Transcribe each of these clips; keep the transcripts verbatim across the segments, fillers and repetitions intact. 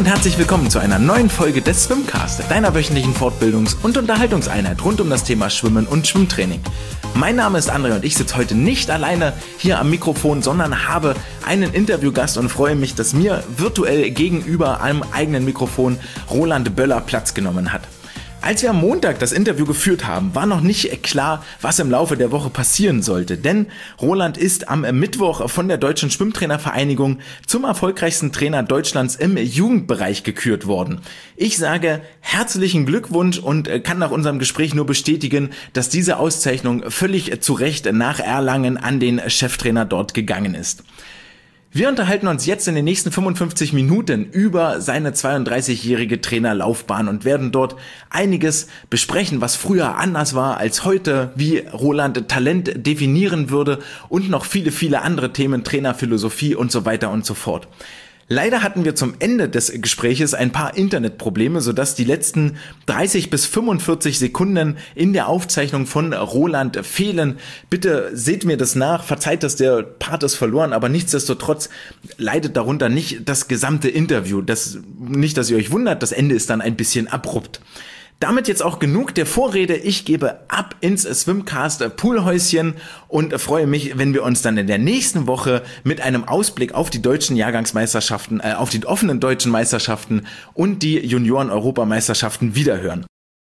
und herzlich willkommen zu einer neuen Folge des Swimcast, deiner wöchentlichen Fortbildungs- und Unterhaltungseinheit rund um das Thema Schwimmen und Schwimmtraining. Mein Name ist André und ich sitze heute nicht alleine hier am Mikrofon, sondern habe einen Interviewgast und freue mich, dass mir virtuell gegenüber einem eigenen Mikrofon Roland Böller Platz genommen hat. Als wir am Montag das Interview geführt haben, war noch nicht klar, was im Laufe der Woche passieren sollte, denn Roland ist am Mittwoch von der Deutschen Schwimmtrainervereinigung zum erfolgreichsten Trainer Deutschlands im Jugendbereich gekürt worden. Ich sage herzlichen Glückwunsch und kann nach unserem Gespräch nur bestätigen, dass diese Auszeichnung völlig zu Recht nach Erlangen an den Cheftrainer dort gegangen ist. Wir unterhalten uns jetzt in den nächsten fünfundfünfzig Minuten über seine zweiunddreißigjährige Trainerlaufbahn und werden dort einiges besprechen, was früher anders war als heute, wie Roland Talent definieren würde und noch viele, viele andere Themen, Trainerphilosophie und so weiter und so fort. Leider hatten wir zum Ende des Gespräches ein paar Internetprobleme, sodass die letzten dreißig bis fünfundvierzig Sekunden in der Aufzeichnung von Roland fehlen. Bitte seht mir das nach, verzeiht, dass der Part ist verloren, aber nichtsdestotrotz leidet darunter nicht das gesamte Interview. Das, nicht, dass ihr euch wundert, das Ende ist dann ein bisschen abrupt. Damit jetzt auch genug der Vorrede. Ich gebe ab ins Swimcast Poolhäuschen und freue mich, wenn wir uns dann in der nächsten Woche mit einem Ausblick auf die deutschen Jahrgangsmeisterschaften, äh, auf die offenen deutschen Meisterschaften und die Junioren-Europameisterschaften wiederhören.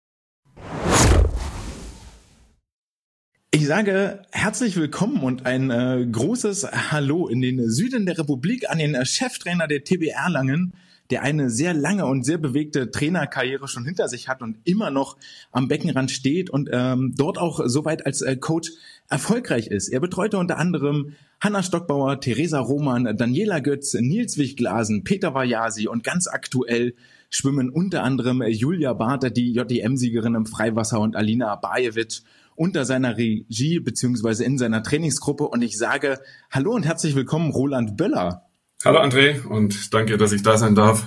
Ich sage herzlich willkommen und ein äh, großes Hallo in den Süden der Republik an den äh, Cheftrainer der T B Erlangen, der eine sehr lange und sehr bewegte Trainerkarriere schon hinter sich hat und immer noch am Beckenrand steht und ähm, dort auch soweit als äh, Coach erfolgreich ist. Er betreute unter anderem Hanna Stockbauer, Theresa Roman, Daniela Götz, Nils Wichglasen, Peter Vajasi und ganz aktuell schwimmen unter anderem Julia Barter, die J D M-Siegerin im Freiwasser, und Alina Bajevic unter seiner Regie beziehungsweise in seiner Trainingsgruppe. Und ich sage Hallo und herzlich willkommen, Roland Böller. Hallo André und danke, dass ich da sein darf.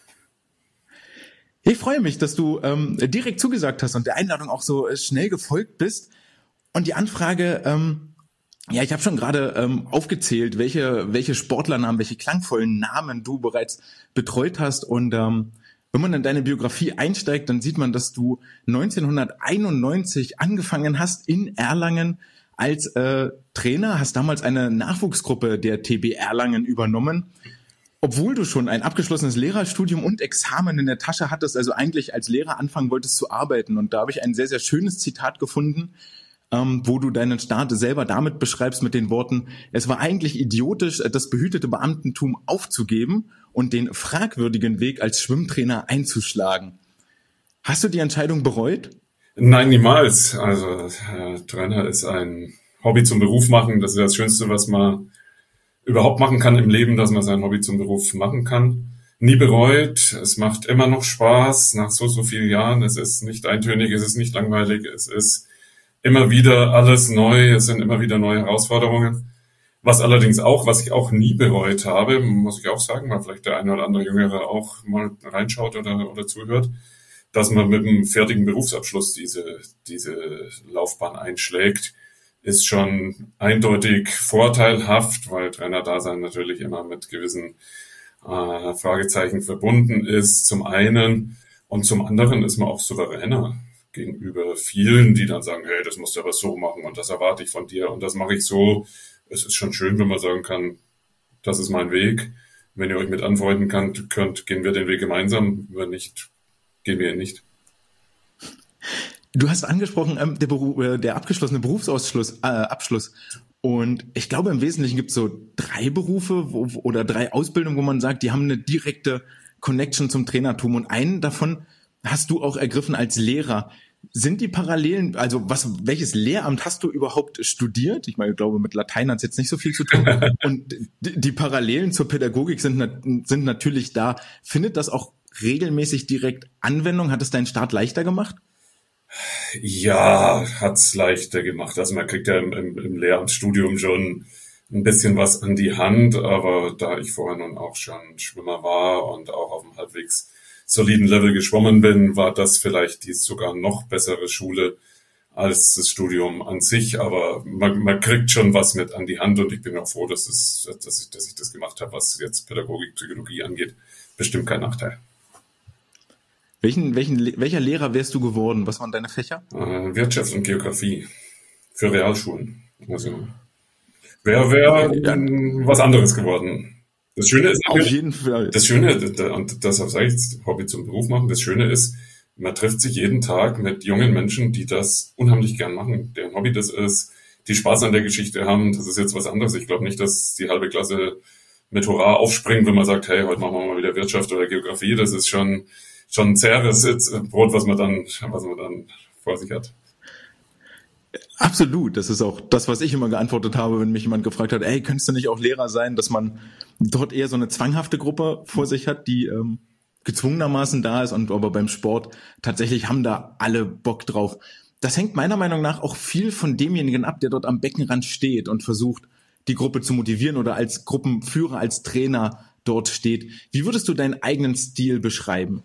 Ich freue mich, dass du ähm, direkt zugesagt hast und der Einladung auch so äh, schnell gefolgt bist. Und die Anfrage, ähm, ja, ich habe schon gerade ähm, aufgezählt, welche welche Sportlernamen, welche klangvollen Namen du bereits betreut hast. Und ähm, wenn man in deine Biografie einsteigt, dann sieht man, dass du neunzehnhunderteinundneunzig angefangen hast in Erlangen als äh, Trainer, hast damals eine Nachwuchsgruppe der T B Erlangen übernommen, obwohl du schon ein abgeschlossenes Lehrerstudium und Examen in der Tasche hattest, also eigentlich als Lehrer anfangen wolltest zu arbeiten. Und da habe ich ein sehr, sehr schönes Zitat gefunden, ähm, wo du deinen Start selber damit beschreibst mit den Worten: Es war eigentlich idiotisch, das behütete Beamtentum aufzugeben und den fragwürdigen Weg als Schwimmtrainer einzuschlagen. Hast du die Entscheidung bereut? Nein, niemals. Also äh, Trainer ist ein Hobby zum Beruf machen. Das ist das Schönste, was man überhaupt machen kann im Leben, dass man sein Hobby zum Beruf machen kann. Nie bereut. Es macht immer noch Spaß nach so, so vielen Jahren. Es ist nicht eintönig, es ist nicht langweilig. Es ist immer wieder alles neu. Es sind immer wieder neue Herausforderungen. Was allerdings auch, was ich auch nie bereut habe, muss ich auch sagen, weil vielleicht der eine oder andere Jüngere auch mal reinschaut oder, oder zuhört, dass man mit einem fertigen Berufsabschluss diese diese Laufbahn einschlägt, ist schon eindeutig vorteilhaft, weil Trainerdasein natürlich immer mit gewissen äh, Fragezeichen verbunden ist, zum einen. Und zum anderen ist man auch souveräner gegenüber vielen, die dann sagen, hey, das musst du aber so machen und das erwarte ich von dir und das mache ich so. Es ist schon schön, wenn man sagen kann, das ist mein Weg. Wenn ihr euch mit anfreunden könnt, könnt gehen wir den Weg gemeinsam, wenn nicht, gehen wir nicht. Du hast angesprochen, ähm, der, Beruf, äh, der abgeschlossene Berufsausschluss, äh, Abschluss. Und ich glaube, im Wesentlichen gibt es so drei Berufe wo, oder drei Ausbildungen, wo man sagt, die haben eine direkte Connection zum Trainertum. Und einen davon hast du auch ergriffen als Lehrer. Sind die Parallelen, also was, welches Lehramt hast du überhaupt studiert? Ich meine, ich glaube, mit Latein hat es jetzt nicht so viel zu tun. Und die, die Parallelen zur Pädagogik sind, sind natürlich da. Findet das auch regelmäßig direkt Anwendung? Hat es deinen Start leichter gemacht? Ja, hat's leichter gemacht. Also man kriegt ja im, im, im Lehramtsstudium schon ein bisschen was an die Hand, aber da ich vorher nun auch schon Schwimmer war und auch auf einem halbwegs soliden Level geschwommen bin, war das vielleicht die sogar noch bessere Schule als das Studium an sich, aber man, man kriegt schon was mit an die Hand und ich bin auch froh, dass, es, dass, ich, dass ich das gemacht habe, was jetzt Pädagogik, Psychologie angeht. bestimmt kein Nachteil. Welchen, welchen, welcher Lehrer wärst du geworden? Was waren deine Fächer? Äh, Wirtschaft und Geografie für Realschulen. Also wäre wär, Ja. was anderes geworden. Das Schöne ist Auf jeden Fall. Das Schöne, und deshalb sage ich, Hobby zum Beruf machen, das Schöne ist, man trifft sich jeden Tag mit jungen Menschen, die das unheimlich gern machen, deren Hobby das ist, die Spaß an der Geschichte haben. Das ist jetzt was anderes. Ich glaube nicht, dass die halbe Klasse mit Hurra aufspringt, wenn man sagt, hey, heute machen wir mal wieder Wirtschaft oder Geografie. Das ist schon schon ein zähes Brot, was man dann was man dann vor sich hat. Absolut. Das ist auch das, was ich immer geantwortet habe, wenn mich jemand gefragt hat, ey, könntest du nicht auch Lehrer sein, dass man dort eher so eine zwanghafte Gruppe vor sich hat, die ähm, gezwungenermaßen da ist, und aber beim Sport tatsächlich haben da alle Bock drauf. Das hängt meiner Meinung nach auch viel von demjenigen ab, der dort am Beckenrand steht und versucht, die Gruppe zu motivieren oder als Gruppenführer, als Trainer dort steht. Wie würdest du deinen eigenen Stil beschreiben?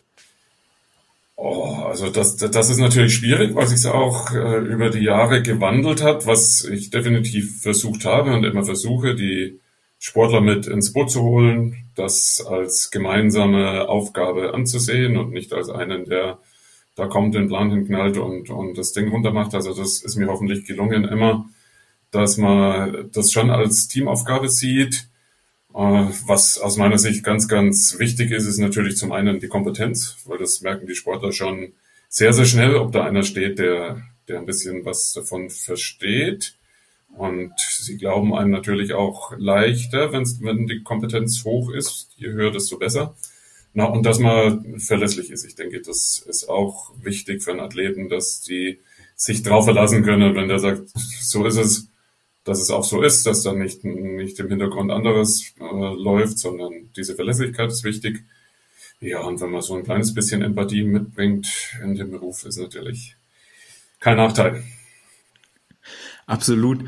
Oh, also das, das ist natürlich schwierig, weil sich auch äh, über die Jahre gewandelt hat, was ich definitiv versucht habe und immer versuche, die Sportler mit ins Boot zu holen, das als gemeinsame Aufgabe anzusehen und nicht als einen, der da kommt, den Plan hinknallt und, und das Ding runtermacht. Also das ist mir hoffentlich gelungen immer, dass man das schon als Teamaufgabe sieht. Was aus meiner Sicht ganz, ganz wichtig ist, ist natürlich zum einen die Kompetenz, weil das merken die Sportler schon sehr, sehr schnell, ob da einer steht, der, der ein bisschen was davon versteht. Und sie glauben einem natürlich auch leichter, wenn's, wenn die Kompetenz hoch ist. Je höher, desto besser. Na, und dass man verlässlich ist. Ich denke, das ist auch wichtig für einen Athleten, dass die sich drauf verlassen können, wenn der sagt, so ist es, dass es auch so ist, dass dann nicht, nicht im Hintergrund anderes äh, läuft, sondern diese Verlässlichkeit ist wichtig. Ja, und wenn man so ein kleines bisschen Empathie mitbringt in den Beruf, ist natürlich kein Nachteil. Absolut.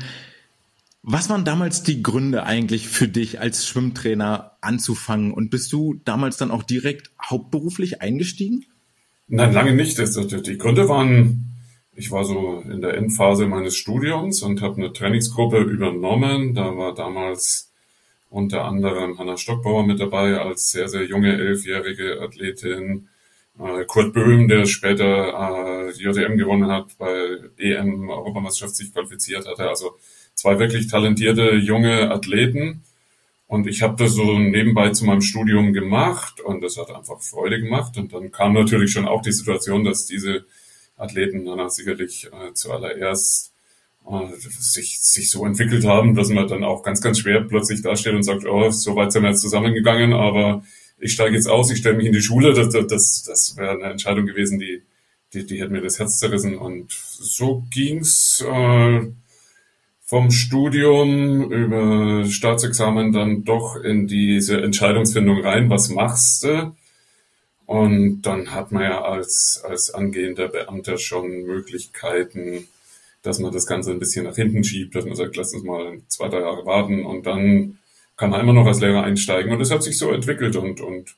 Was waren damals die Gründe eigentlich für dich als Schwimmtrainer anzufangen? Und bist du damals dann auch direkt hauptberuflich eingestiegen? Nein, lange nicht. Das, die Gründe waren, ich war so in der Endphase meines Studiums und habe eine Trainingsgruppe übernommen. Da war damals unter anderem Hanna Stockbauer mit dabei als sehr, sehr junge elfjährige Athletin. Kurt Böhm, der später äh, J M gewonnen hat, bei E M Europameisterschaft sich qualifiziert hatte. Also zwei wirklich talentierte junge Athleten. Und ich habe das so nebenbei zu meinem Studium gemacht und das hat einfach Freude gemacht. Und dann kam natürlich schon auch die Situation, dass diese Athleten dann sicherlich äh, zuallererst äh, sich, sich so entwickelt haben, dass man dann auch ganz, ganz schwer plötzlich dasteht und sagt, oh, so weit sind wir jetzt zusammengegangen, aber ich steige jetzt aus, ich stelle mich in die Schule. Das, das, das wäre eine Entscheidung gewesen, die, die, die hätte mir das Herz zerrissen. Und so ging's äh, vom Studium über Staatsexamen dann doch in diese Entscheidungsfindung rein. Was machst du? Und dann hat man ja als, als angehender Beamter schon Möglichkeiten, dass man das Ganze ein bisschen nach hinten schiebt, dass man sagt, lass uns mal zwei, drei Jahre warten und dann kann man immer noch als Lehrer einsteigen. Und das hat sich so entwickelt und, und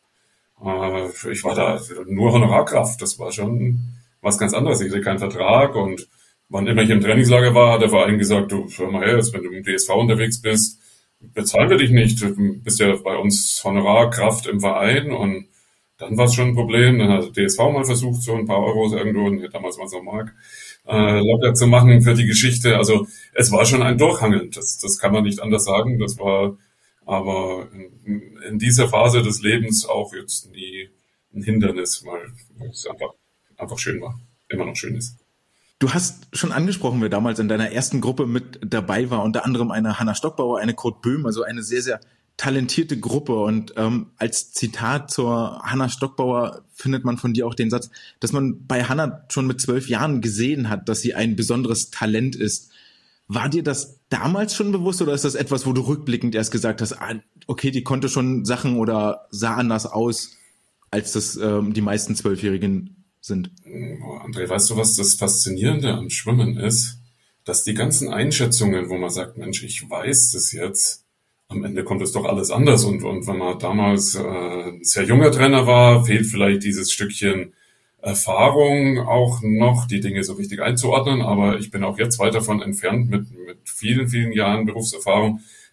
äh, ich war da nur Honorarkraft. Das war schon was ganz anderes. Ich hatte keinen Vertrag und wann immer ich im Trainingslager war, hat der Verein gesagt, du, hör mal her, jetzt, wenn du im D S V unterwegs bist, bezahlen wir dich nicht. Du bist ja bei uns Honorarkraft im Verein und dann war es schon ein Problem. Dann hat der D S V mal versucht, so ein paar Euros irgendwo, damals war es noch Mark, äh, locker zu machen für die Geschichte. Also es war schon ein Durchhangeln. Das, das kann man nicht anders sagen. Das war aber in, in dieser Phase des Lebens auch jetzt nie ein Hindernis, weil es einfach, einfach schön war, immer noch schön ist. Du hast schon angesprochen, wer damals in deiner ersten Gruppe mit dabei war, unter anderem eine Hanna Stockbauer, eine Kurt Böhm, also eine sehr, sehr talentierte Gruppe. Und ähm, als Zitat zur Hanna Stockbauer findet man von dir auch den Satz, dass man bei Hanna schon mit zwölf Jahren gesehen hat, dass sie ein besonderes Talent ist. War dir das damals schon bewusst oder ist das etwas, wo du rückblickend erst gesagt hast, ah, okay, die konnte schon Sachen oder sah anders aus, als das ähm, die meisten Zwölfjährigen sind? Oh, André, weißt du, was das Faszinierende am Schwimmen ist? Dass die ganzen Einschätzungen, wo man sagt, Mensch, ich weiß das jetzt, am Ende kommt es doch alles anders. Und, und wenn man damals äh, ein sehr junger Trainer war, fehlt vielleicht dieses Stückchen Erfahrung auch noch, die Dinge so richtig einzuordnen. Aber ich bin auch jetzt weit davon entfernt, mit, mit vielen, vielen Jahren Berufserfahrung,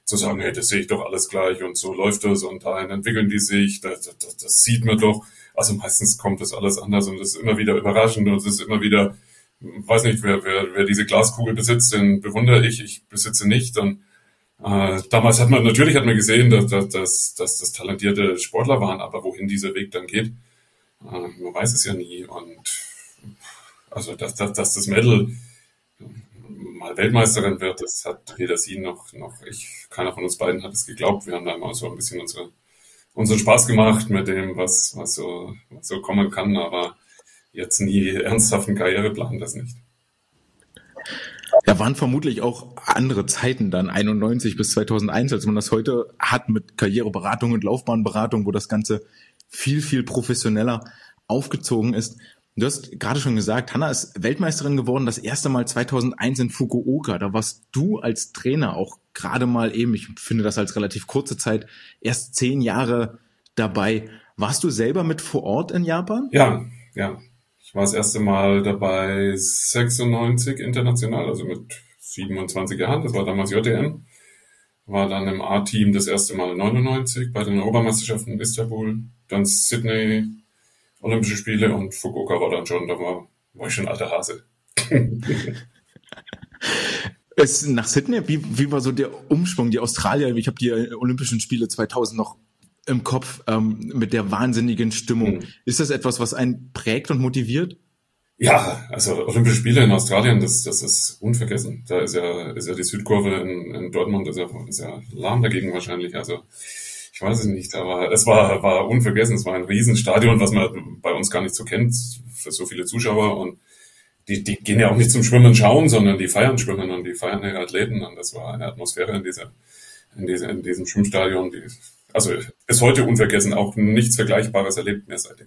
zu sagen, hey, das sehe ich doch alles gleich und so läuft das und dahin entwickeln die sich, das, das, das sieht man doch. Also meistens kommt das alles anders und es ist immer wieder überraschend und es ist immer wieder, weiß nicht, wer, wer, wer diese Glaskugel besitzt, den bewundere ich, ich besitze nicht. Und äh, damals hat man, natürlich hat man gesehen, dass, dass, dass, dass das talentierte Sportler waren, aber wohin dieser Weg dann geht, äh, man weiß es ja nie. Und also, dass, dass, dass das Mädel mal Weltmeisterin wird, das hat weder sie noch, noch ich, keiner von uns beiden hat es geglaubt. Wir haben da mal so ein bisschen unsere, unseren Spaß gemacht mit dem, was, was so, was so kommen kann, aber jetzt nie ernsthaften Karriereplan, das nicht. Ja, waren vermutlich auch andere Zeiten dann, einundneunzig bis zweitausendeins, als man das heute hat mit Karriereberatung und Laufbahnberatung, wo das Ganze viel, viel professioneller aufgezogen ist. Du hast gerade schon gesagt, Hannah ist Weltmeisterin geworden, das erste Mal zweitausendeins in Fukuoka. Da warst du als Trainer auch gerade mal eben, ich finde das als relativ kurze Zeit, erst zehn Jahre dabei. Warst du selber mit vor Ort in Japan? Ja, ja. Ich war das erste Mal dabei sechsundneunzig international, also mit siebenundzwanzig Jahren. Das war damals J D M. War dann im A-Team das erste Mal neunundneunzig bei den Europameisterschaften in Istanbul, dann Sydney, Olympische Spiele und Fukuoka war dann schon, da war, war ich schon alter Hase. Es, nach Sydney, wie, wie war so der Umschwung? Die Australier, ich habe die Olympischen Spiele zweitausend noch im Kopf, ähm, mit der wahnsinnigen Stimmung. Mhm. Ist das etwas, was einen prägt und motiviert? Ja, also Olympische Spiele in Australien, das, das ist unvergessen. Da ist ja, ist ja die Südkurve in, in Dortmund, ist ja, ist ja lahm dagegen wahrscheinlich, also ich weiß es nicht, aber es war, war unvergessen. Es war ein Riesenstadion, was man bei uns gar nicht so kennt, für so viele Zuschauer. Und die, die gehen ja auch nicht zum Schwimmen schauen, sondern die feiern Schwimmen und die feiern ihre Athleten. Und das war eine Atmosphäre in dieser, in dieser, in diesem Schwimmstadion, die, also ist heute unvergessen, auch nichts Vergleichbares erlebt mehr seitdem.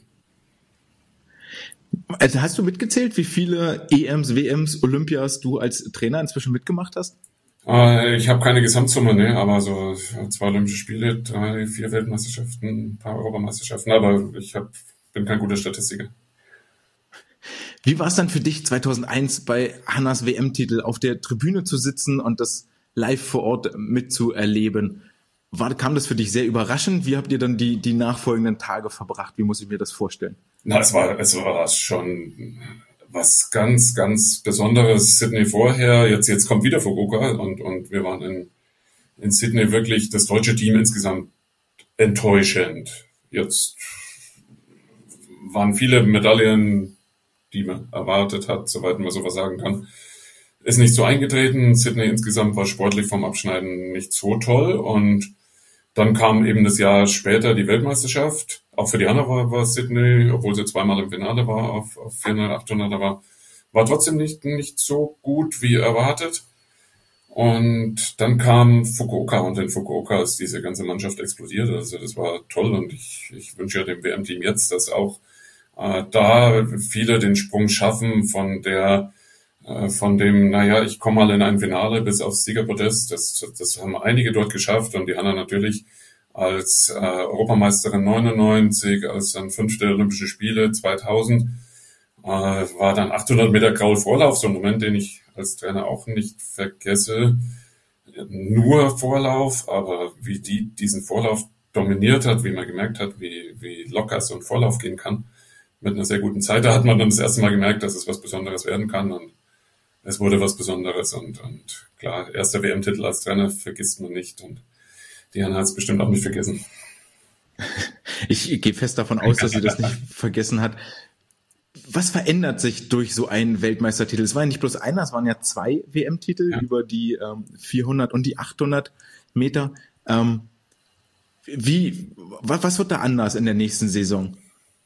Also hast du mitgezählt, wie viele E Ms, W Ms, Olympias du als Trainer inzwischen mitgemacht hast? Ich habe keine Gesamtsumme, ne, aber so zwei Olympische Spiele, drei, vier Weltmeisterschaften, ein paar Europameisterschaften, aber ich hab, bin kein guter Statistiker. Wie war es dann für dich zweitausendeins bei Hannahs W M-Titel auf der Tribüne zu sitzen und das live vor Ort mitzuerleben? War, kam das für dich sehr überraschend? Wie habt ihr dann die, die nachfolgenden Tage verbracht? Wie muss ich mir das vorstellen? Na, es war, es war schon was ganz, ganz Besonderes. Sydney vorher, jetzt, jetzt kommt wieder Fukuoka und, und wir waren in, in Sydney wirklich das deutsche Team insgesamt enttäuschend. Jetzt waren viele Medaillen, die man erwartet hat, soweit man sowas sagen kann, ist nicht so eingetreten. Sydney insgesamt war sportlich vom Abschneiden nicht so toll und dann kam eben das Jahr später die Weltmeisterschaft. Auch für die Hannah war, war Sydney, obwohl sie zweimal im Finale war, auf, auf vierhundert, achthundert, war, war trotzdem nicht, nicht so gut wie erwartet. Und dann kam Fukuoka und in Fukuoka ist diese ganze Mannschaft explodiert. Also das war toll und ich, ich wünsche ja dem W M-Team jetzt, dass auch äh, da viele den Sprung schaffen von der äh, von dem, naja, ich komme mal in ein Finale bis aufs Siegerpodest. Das, das haben einige dort geschafft und die Hannah natürlich als äh, Europameisterin neunundneunzig, als dann fünfte Olympische Spiele zweitausend, äh, war dann achthundert Meter Kraul-Vorlauf, so ein Moment, den ich als Trainer auch nicht vergesse. Nur Vorlauf, aber wie die diesen Vorlauf dominiert hat, wie man gemerkt hat, wie, wie locker so ein Vorlauf gehen kann, mit einer sehr guten Zeit, da hat man dann das erste Mal gemerkt, dass es was Besonderes werden kann und es wurde was Besonderes und, und klar, erster W M-Titel als Trainer vergisst man nicht und die Hannah hat es bestimmt auch nicht vergessen. Ich gehe fest davon aus, dass sie das nicht vergessen hat. Was verändert sich durch so einen Weltmeistertitel? Es war ja nicht bloß einer, es waren ja zwei W M-Titel ja. über die ähm, vierhundert und die achthundert Meter. Ähm, wie, was, was wird da anders in der nächsten Saison?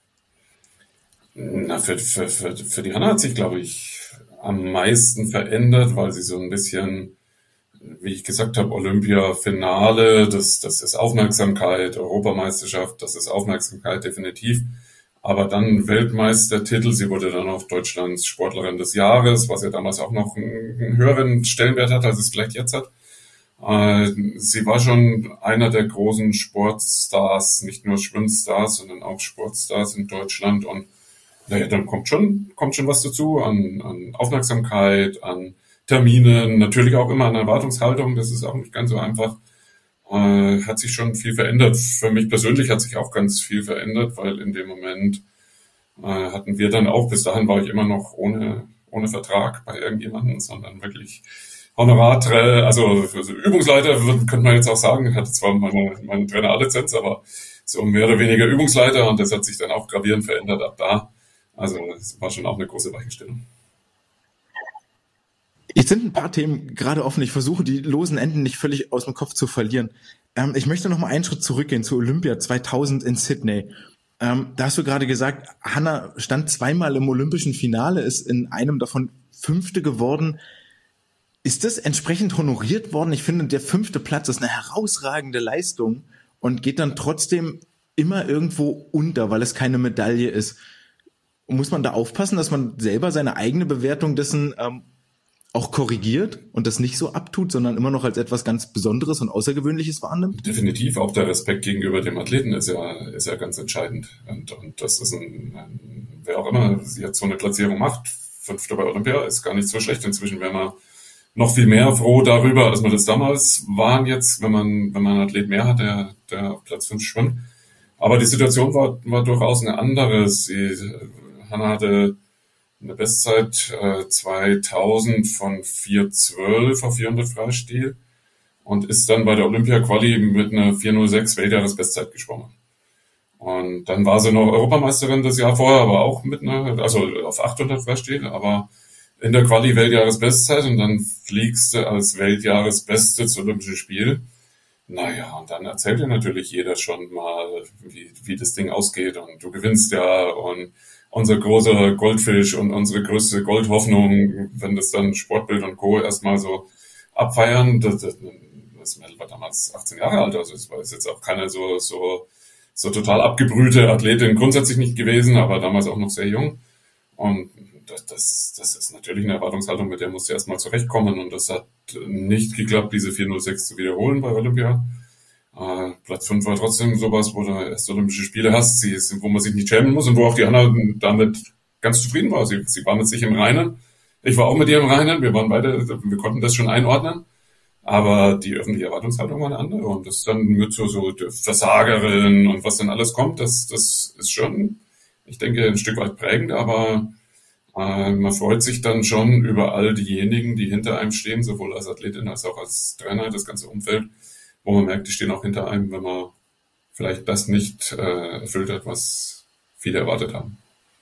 Na, für, für, für, für die Hannah hat sich, glaube ich, am meisten verändert, weil sie so ein bisschen, wie ich gesagt habe, Olympia-Finale, das, das ist Aufmerksamkeit, Europameisterschaft, das ist Aufmerksamkeit definitiv. Aber dann Weltmeistertitel, sie wurde dann auch Deutschlands Sportlerin des Jahres, was ja damals auch noch einen, einen höheren Stellenwert hat, als es vielleicht jetzt hat. Äh, sie war schon einer der großen Sportstars, nicht nur Schwimmstars, sondern auch Sportstars in Deutschland und naja, dann kommt schon, kommt schon was dazu an, an Aufmerksamkeit, an Terminen, natürlich auch immer an Erwartungshaltung, das ist auch nicht ganz so einfach. äh, hat sich schon viel verändert. Für mich persönlich hat sich auch ganz viel verändert, weil in dem Moment äh, hatten wir dann auch, bis dahin war ich immer noch ohne, ohne Vertrag bei irgendjemandem, sondern wirklich Honorar, also, also Übungsleiter, könnte man jetzt auch sagen. Ich hatte zwar meine, meine Trainer-A-Lizenz, aber so mehr oder weniger Übungsleiter, und das hat sich dann auch gravierend verändert ab da. Also es war schon auch eine große Weichenstellung. Jetzt sind ein paar Themen gerade offen. Ich versuche, die losen Enden nicht völlig aus dem Kopf zu verlieren. Ähm, ich möchte noch mal einen Schritt zurückgehen zu Olympia zweitausend in Sydney. Ähm, da hast du gerade gesagt, Hannah stand zweimal im olympischen Finale, ist in einem davon Fünfte geworden. Ist das entsprechend honoriert worden? Ich finde, der fünfte Platz ist eine herausragende Leistung und geht dann trotzdem immer irgendwo unter, weil es keine Medaille ist. Muss man da aufpassen, dass man selber seine eigene Bewertung dessen ähm, auch korrigiert und das nicht so abtut, sondern immer noch als etwas ganz Besonderes und Außergewöhnliches wahrnimmt? Definitiv, auch der Respekt gegenüber dem Athleten ist ja, ist ja ganz entscheidend. Und, und das ist ein, ein, wer auch immer jetzt so eine Platzierung macht, Fünfter bei Olympia, ist gar nicht so schlecht. Inzwischen wäre man noch viel mehr froh darüber, als man das damals waren jetzt, wenn man, wenn man einen Athlet mehr hat, der, der auf Platz fünf schwimmt. Aber die Situation war, war durchaus eine andere. Sie, Hannah hatte eine Bestzeit äh, zweitausend von vier zwölf auf vierhundert Freistil und ist dann bei der Olympia-Quali mit einer vier null sechs Weltjahresbestzeit geschwommen. Und dann war sie noch Europameisterin das Jahr vorher, aber auch mit einer, also auf achthundert Freistil, aber in der Quali Weltjahresbestzeit, und dann fliegst du als Weltjahresbeste zu Olympischen Spielen. Naja, und dann erzählt dir natürlich jeder schon mal, wie, wie das Ding ausgeht, und du gewinnst ja, und unser großer Goldfisch und unsere größte Goldhoffnung, wenn das dann Sportbild und Co. erstmal so abfeiern. Das, das, das Mädel war damals achtzehn Jahre alt, also es war jetzt auch keine so, so, so total abgebrühte Athletin grundsätzlich nicht gewesen, aber damals auch noch sehr jung. Und das, das, das ist natürlich eine Erwartungshaltung, mit der musst du erstmal zurechtkommen, und das hat nicht geklappt, diese vier null sechs zu wiederholen bei Olympia. Äh, Platz fünf war trotzdem sowas, wo du erst Olympische Spiele hast, sie ist, wo man sich nicht schämen muss und wo auch die Anna damit ganz zufrieden war. Sie, sie war mit sich im Reinen. Ich war auch mit ihr im Reinen. Wir waren beide, wir konnten das schon einordnen. Aber die öffentliche Erwartungshaltung war eine andere, und das dann mit so, so Versagerin und was dann alles kommt, das, das ist schon, ich denke, ein Stück weit prägend, aber äh, man freut sich dann schon über all diejenigen, die hinter einem stehen, sowohl als Athletin als auch als Trainer, das ganze Umfeld, wo man merkt, die stehen auch hinter einem, wenn man vielleicht das nicht äh, erfüllt hat, was viele erwartet haben.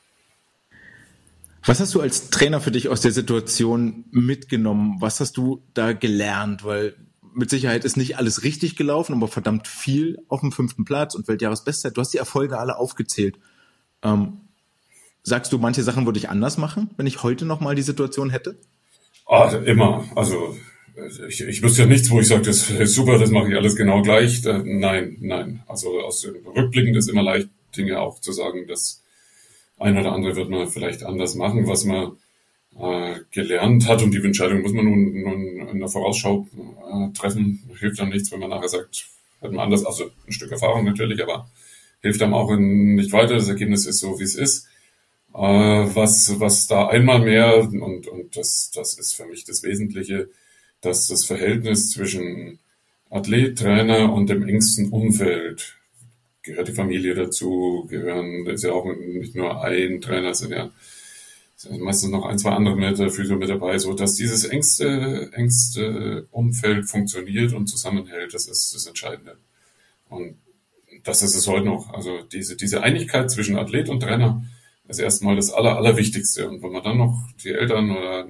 Was hast du als Trainer für dich aus der Situation mitgenommen? Was hast du da gelernt? Weil mit Sicherheit ist nicht alles richtig gelaufen, aber verdammt viel auf dem fünften Platz und Weltjahresbestzeit. Du hast die Erfolge alle aufgezählt. Ähm, sagst du, manche Sachen würde ich anders machen, wenn ich heute nochmal die Situation hätte? Ah, immer. Also ich, ich wüsste ja nichts, wo ich sage, das ist super, das mache ich alles genau gleich. Äh, nein, nein. Also aus dem Rückblickend ist immer leicht, Dinge auch zu sagen, dass ein oder andere wird man vielleicht anders machen, was man äh, gelernt hat, und die Entscheidung muss man nun, nun in der Vorausschau äh, treffen. Hilft dann nichts, wenn man nachher sagt, hat man anders, also ein Stück Erfahrung natürlich, aber hilft einem auch in, nicht weiter. Das Ergebnis ist so, wie es ist. Äh, was, was da einmal mehr, und, und das, das ist für mich das Wesentliche, dass das Verhältnis zwischen Athlet, Trainer und dem engsten Umfeld, gehört die Familie dazu, gehören, da ist ja auch nicht nur ein Trainer, sind ja sind meistens noch ein, zwei andere mit der Physio mit dabei, so dass dieses engste, engste Umfeld funktioniert und zusammenhält, das ist das Entscheidende. Und das ist es heute noch. Also diese, diese Einigkeit zwischen Athlet und Trainer ist erstmal das Aller, Allerwichtigste. Und wenn man dann noch die Eltern oder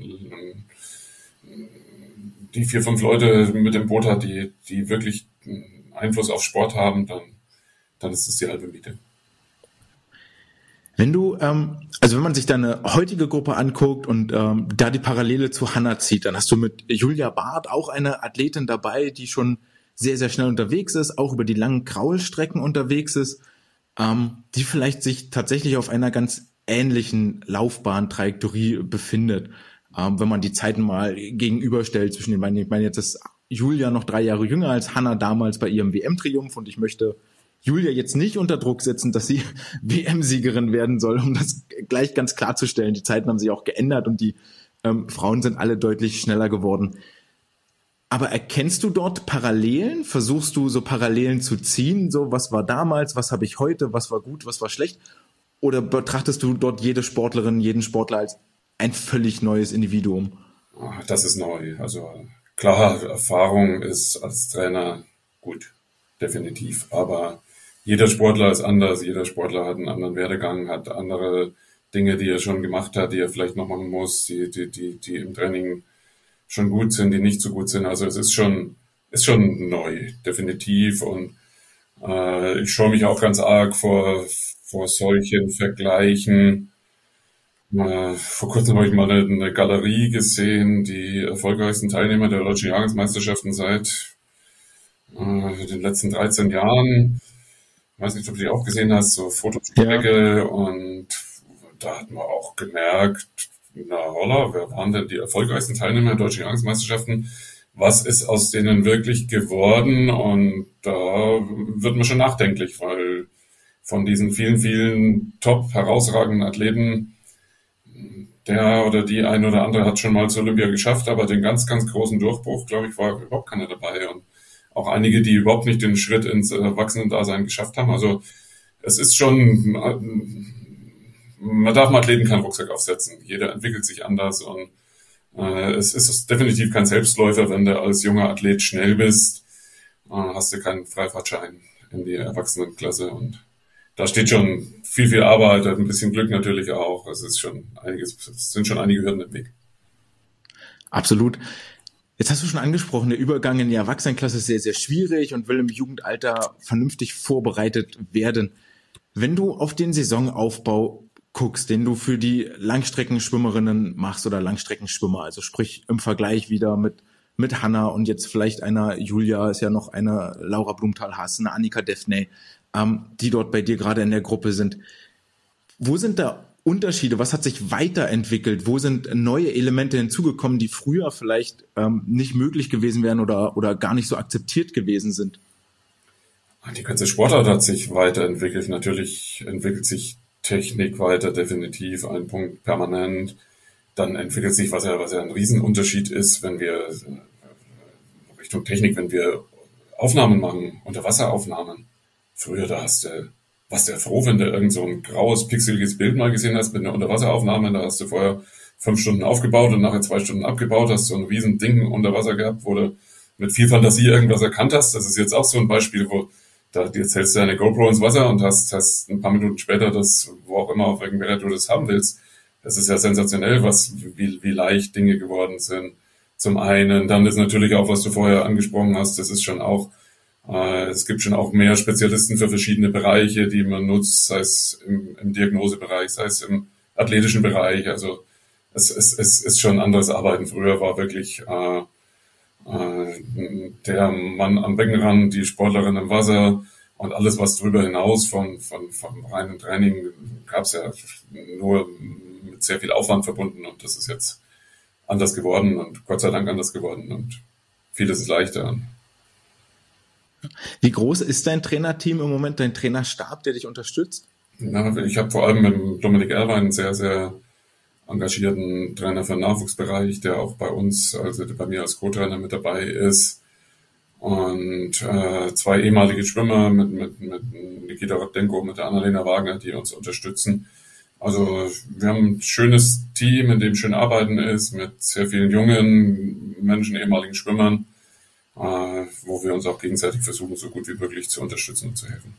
die vier, fünf Leute mit dem Boot hat, die, die wirklich Einfluss auf Sport haben, dann dann ist es die halbe Miete. Wenn du, ähm, also wenn man sich deine heutige Gruppe anguckt und ähm, da die Parallele zu Hannah zieht, dann hast du mit Julia Barth auch eine Athletin dabei, die schon sehr, sehr schnell unterwegs ist, auch über die langen Kraulstrecken unterwegs ist, ähm, die vielleicht sich tatsächlich auf einer ganz ähnlichen Laufbahntrajektorie befindet. Ähm, wenn man die Zeiten mal gegenüberstellt zwischen den beiden, ich meine, jetzt ist Julia noch drei Jahre jünger als Hannah damals bei ihrem W M-Triumph, und ich möchte Julia jetzt nicht unter Druck setzen, dass sie W M-Siegerin werden soll, um das gleich ganz klarzustellen. Die Zeiten haben sich auch geändert und die ähm, Frauen sind alle deutlich schneller geworden. Aber erkennst du dort Parallelen? Versuchst du so Parallelen zu ziehen? So, was war damals, was habe ich heute, was war gut, was war schlecht? Oder betrachtest du dort jede Sportlerin, jeden Sportler als ein völlig neues Individuum? Das ist neu. Also klar, Erfahrung ist als Trainer gut, definitiv. Aber jeder Sportler ist anders. Jeder Sportler hat einen anderen Werdegang, hat andere Dinge, die er schon gemacht hat, die er vielleicht noch machen muss, die, die, die, die im Training schon gut sind, die nicht so gut sind. Also es ist schon, ist schon neu, definitiv. Und äh, ich scheue mich auch ganz arg vor, vor solchen Vergleichen. Äh, vor kurzem habe ich mal eine, eine Galerie gesehen, die erfolgreichsten Teilnehmer der deutschen Jahrgangsmeisterschaften seit äh, den letzten dreizehn Jahren. Ich weiß nicht, ob du die auch gesehen hast, so Fotospecke. Ja. Und da hat man auch gemerkt, na holla, wer waren denn die erfolgreichsten Teilnehmer der deutschen Jahrgangsmeisterschaften? Was ist aus denen wirklich geworden? Und da wird man schon nachdenklich, weil von diesen vielen, vielen top herausragenden Athleten, der oder die ein oder andere hat schon mal zur Olympia geschafft, aber den ganz, ganz großen Durchbruch, glaube ich, war überhaupt keiner dabei. Und auch einige, die überhaupt nicht den Schritt ins Erwachsenen-Dasein geschafft haben. Also es ist schon... Man darf dem Athleten keinen Rucksack aufsetzen. Jeder entwickelt sich anders und äh, es ist definitiv kein Selbstläufer, wenn du als junger Athlet schnell bist, äh, hast du keinen Freifahrtschein in die Erwachsenenklasse und da steht schon viel, viel Arbeit, ein bisschen Glück natürlich auch. Es ist schon einiges, es sind schon einige Hürden im Weg. Absolut. Jetzt hast du schon angesprochen, der Übergang in die Erwachsenenklasse ist sehr, sehr schwierig und will im Jugendalter vernünftig vorbereitet werden. Wenn du auf den Saisonaufbau guckst, den du für die Langstreckenschwimmerinnen machst oder Langstreckenschwimmer, also sprich im Vergleich wieder mit mit Hanna und jetzt vielleicht einer Julia, ist ja noch eine Laura Blumenthal-Haas, eine Annika Devney, ähm, die dort bei dir gerade in der Gruppe sind. Wo sind da Unterschiede? Was hat sich weiterentwickelt? Wo sind neue Elemente hinzugekommen, die früher vielleicht ähm, nicht möglich gewesen wären oder oder gar nicht so akzeptiert gewesen sind? Die ganze Sportart hat sich weiterentwickelt. Natürlich entwickelt sich Technik weiter, definitiv ein Punkt permanent. Dann entwickelt sich, was ja, was ja ein Riesenunterschied ist, wenn wir Richtung Technik, wenn wir Aufnahmen machen, Unterwasseraufnahmen. Früher, da hast du, warst du ja froh, wenn du irgend so ein graues, pixeliges Bild mal gesehen hast mit einer Unterwasseraufnahme. Da hast du vorher fünf Stunden aufgebaut und nachher zwei Stunden abgebaut, hast so ein riesen Ding unter Wasser gehabt, wo du mit viel Fantasie irgendwas erkannt hast. Das ist jetzt auch so ein Beispiel, wo Da jetzt hältst du deine GoPro ins Wasser und hast, hast ein paar Minuten später das, wo auch immer, auf welchem Gerät du das haben willst. Das ist ja sensationell, was, wie, wie leicht Dinge geworden sind. Zum einen, dann ist natürlich auch, was du vorher angesprochen hast, das ist schon auch, äh, es gibt schon auch mehr Spezialisten für verschiedene Bereiche, die man nutzt, sei es im, im Diagnosebereich, sei es im athletischen Bereich. Also es, es, es ist schon ein anderes Arbeiten. Früher war wirklich äh, der Mann am Beckenrand, die Sportlerin im Wasser und alles, was darüber hinaus von, von, vom reinen Training gab es ja nur mit sehr viel Aufwand verbunden und das ist jetzt anders geworden und Gott sei Dank anders geworden und vieles ist leichter. Wie groß ist dein Trainerteam im Moment, dein Trainerstab, der dich unterstützt? Na, ich habe vor allem mit Dominik Erwein einen sehr, sehr engagierten Trainer für den Nachwuchsbereich, der auch bei uns, also bei mir als Co-Trainer mit dabei ist. Und äh, zwei ehemalige Schwimmer mit, mit, mit Nikita Roddenko, mit der Annalena Wagner, die uns unterstützen. Also wir haben ein schönes Team, in dem schön arbeiten ist, mit sehr vielen jungen Menschen, ehemaligen Schwimmern, äh, wo wir uns auch gegenseitig versuchen, so gut wie möglich zu unterstützen und zu helfen.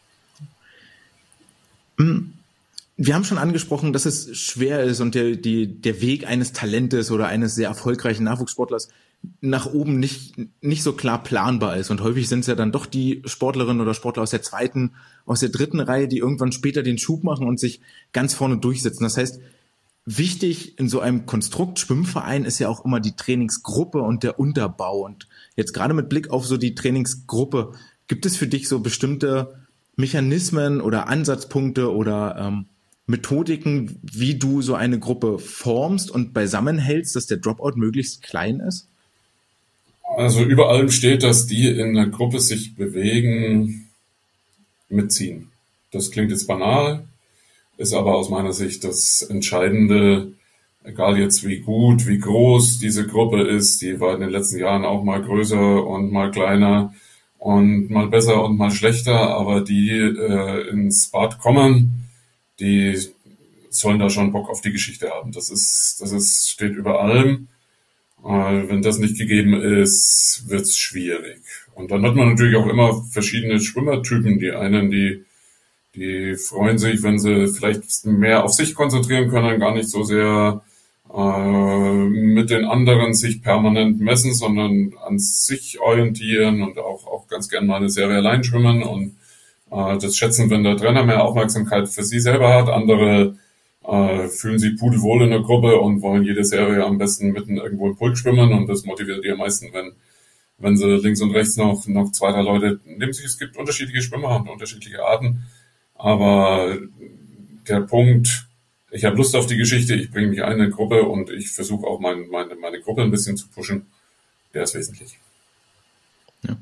Wir haben schon angesprochen, dass es schwer ist und der, die, der Weg eines Talentes oder eines sehr erfolgreichen Nachwuchssportlers nach oben nicht, nicht so klar planbar ist. Und häufig sind es ja dann doch die Sportlerinnen oder Sportler aus der zweiten, aus der dritten Reihe, die irgendwann später den Schub machen und sich ganz vorne durchsetzen. Das heißt, wichtig in so einem Konstrukt Schwimmverein ist ja auch immer die Trainingsgruppe und der Unterbau. Und jetzt gerade mit Blick auf so die Trainingsgruppe, gibt es für dich so bestimmte Mechanismen oder Ansatzpunkte oder ähm, Methodiken, wie du so eine Gruppe formst und beisammenhältst, dass der Dropout möglichst klein ist? Also über allem steht, dass die in der Gruppe sich bewegen, mitziehen. Das klingt jetzt banal, ist aber aus meiner Sicht das Entscheidende, egal jetzt wie gut, wie groß diese Gruppe ist, die war in den letzten Jahren auch mal größer und mal kleiner und mal besser und mal schlechter, aber die äh, ins Bad kommen, die sollen da schon Bock auf die Geschichte haben. Das ist, das ist, steht über allem. Äh, wenn das nicht gegeben ist, wird's schwierig. Und dann hat man natürlich auch immer verschiedene Schwimmertypen. Die einen, die Die freuen sich, wenn sie vielleicht mehr auf sich konzentrieren können, gar nicht so sehr äh, mit den anderen sich permanent messen, sondern an sich orientieren und auch, auch ganz gern mal eine Serie allein schwimmen und äh, das schätzen, wenn der Trainer mehr Aufmerksamkeit für sie selber hat. Andere äh, fühlen sich pudelwohl in der Gruppe und wollen jede Serie am besten mitten irgendwo im Pulk schwimmen und das motiviert die am meisten, wenn wenn sie links und rechts noch, noch zwei, drei Leute neben sich. Es gibt unterschiedliche Schwimmer und unterschiedliche Arten. Aber der Punkt, ich habe Lust auf die Geschichte, ich bringe mich ein in eine Gruppe und ich versuche auch mein, meine, meine Gruppe ein bisschen zu pushen, der ist wesentlich. Ja.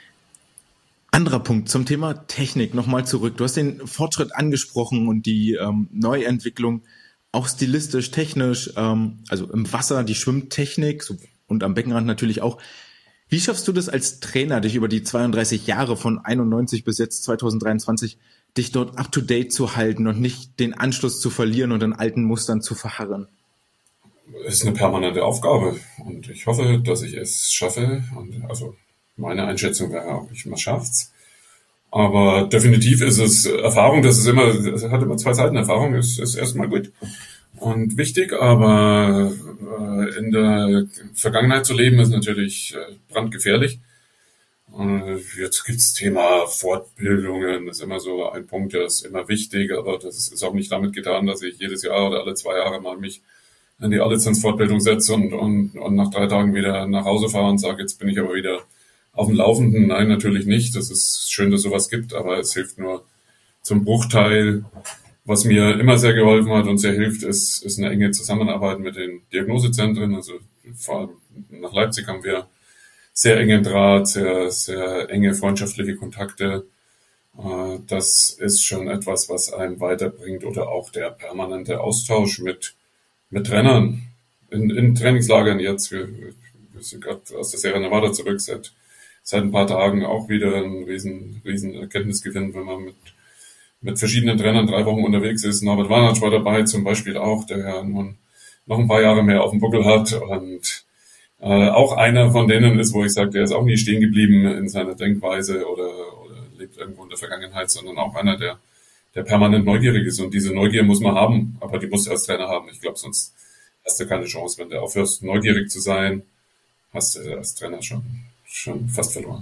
Anderer Punkt zum Thema Technik, nochmal zurück. Du hast den Fortschritt angesprochen und die ähm, Neuentwicklung, auch stilistisch, technisch, ähm, also im Wasser, die Schwimmtechnik so, und am Beckenrand natürlich auch. Wie schaffst du das als Trainer, dich über die zweiunddreißig Jahre von einundneunzig bis jetzt zweitausenddreiundzwanzig, dich dort up-to-date zu halten und nicht den Anschluss zu verlieren und in alten Mustern zu verharren? Ist eine permanente Aufgabe und ich hoffe, dass ich es schaffe. Und also meine Einschätzung wäre auch, ich man schafft's. Aber definitiv ist es Erfahrung, das ist immer, das hat immer zwei Seiten. Erfahrung ist, ist erstmal gut und wichtig, aber äh, in der Vergangenheit zu leben ist natürlich äh, brandgefährlich. Äh, jetzt gibt's Thema Fortbildungen, das ist immer so ein Punkt, der ist immer wichtig, aber das ist auch nicht damit getan, dass ich jedes Jahr oder alle zwei Jahre mal mich in die Alllizenz-Fortbildung setze und, und, und nach drei Tagen wieder nach Hause fahre und sage, jetzt bin ich aber wieder auf dem Laufenden. Nein, natürlich nicht. Das ist schön, dass sowas gibt, aber es hilft nur zum Bruchteil. Was mir immer sehr geholfen hat und sehr hilft, ist, ist eine enge Zusammenarbeit mit den Diagnosezentren. Also vor allem nach Leipzig haben wir sehr engen Draht, sehr, sehr enge freundschaftliche Kontakte. Das ist schon etwas, was einem weiterbringt oder auch der permanente Austausch mit, mit Trainern in, in Trainingslagern jetzt. Wir, wir sind gerade aus der Sierra Nevada zurück, seit, seit ein paar Tagen auch wieder ein riesen, riesen Erkenntnisgewinn, wenn man mit mit verschiedenen Trainern drei Wochen unterwegs ist. Norbert Warnatsch war dabei zum Beispiel auch, der ja nun noch ein paar Jahre mehr auf dem Buckel hat und äh, auch einer von denen ist, wo ich sage, der ist auch nie stehen geblieben in seiner Denkweise oder, oder lebt irgendwo in der Vergangenheit, sondern auch einer, der, der permanent neugierig ist. Und diese Neugier muss man haben, aber die musst du als Trainer haben. Ich glaube, sonst hast du keine Chance. Wenn du aufhörst, neugierig zu sein, hast du als Trainer schon, schon fast verloren.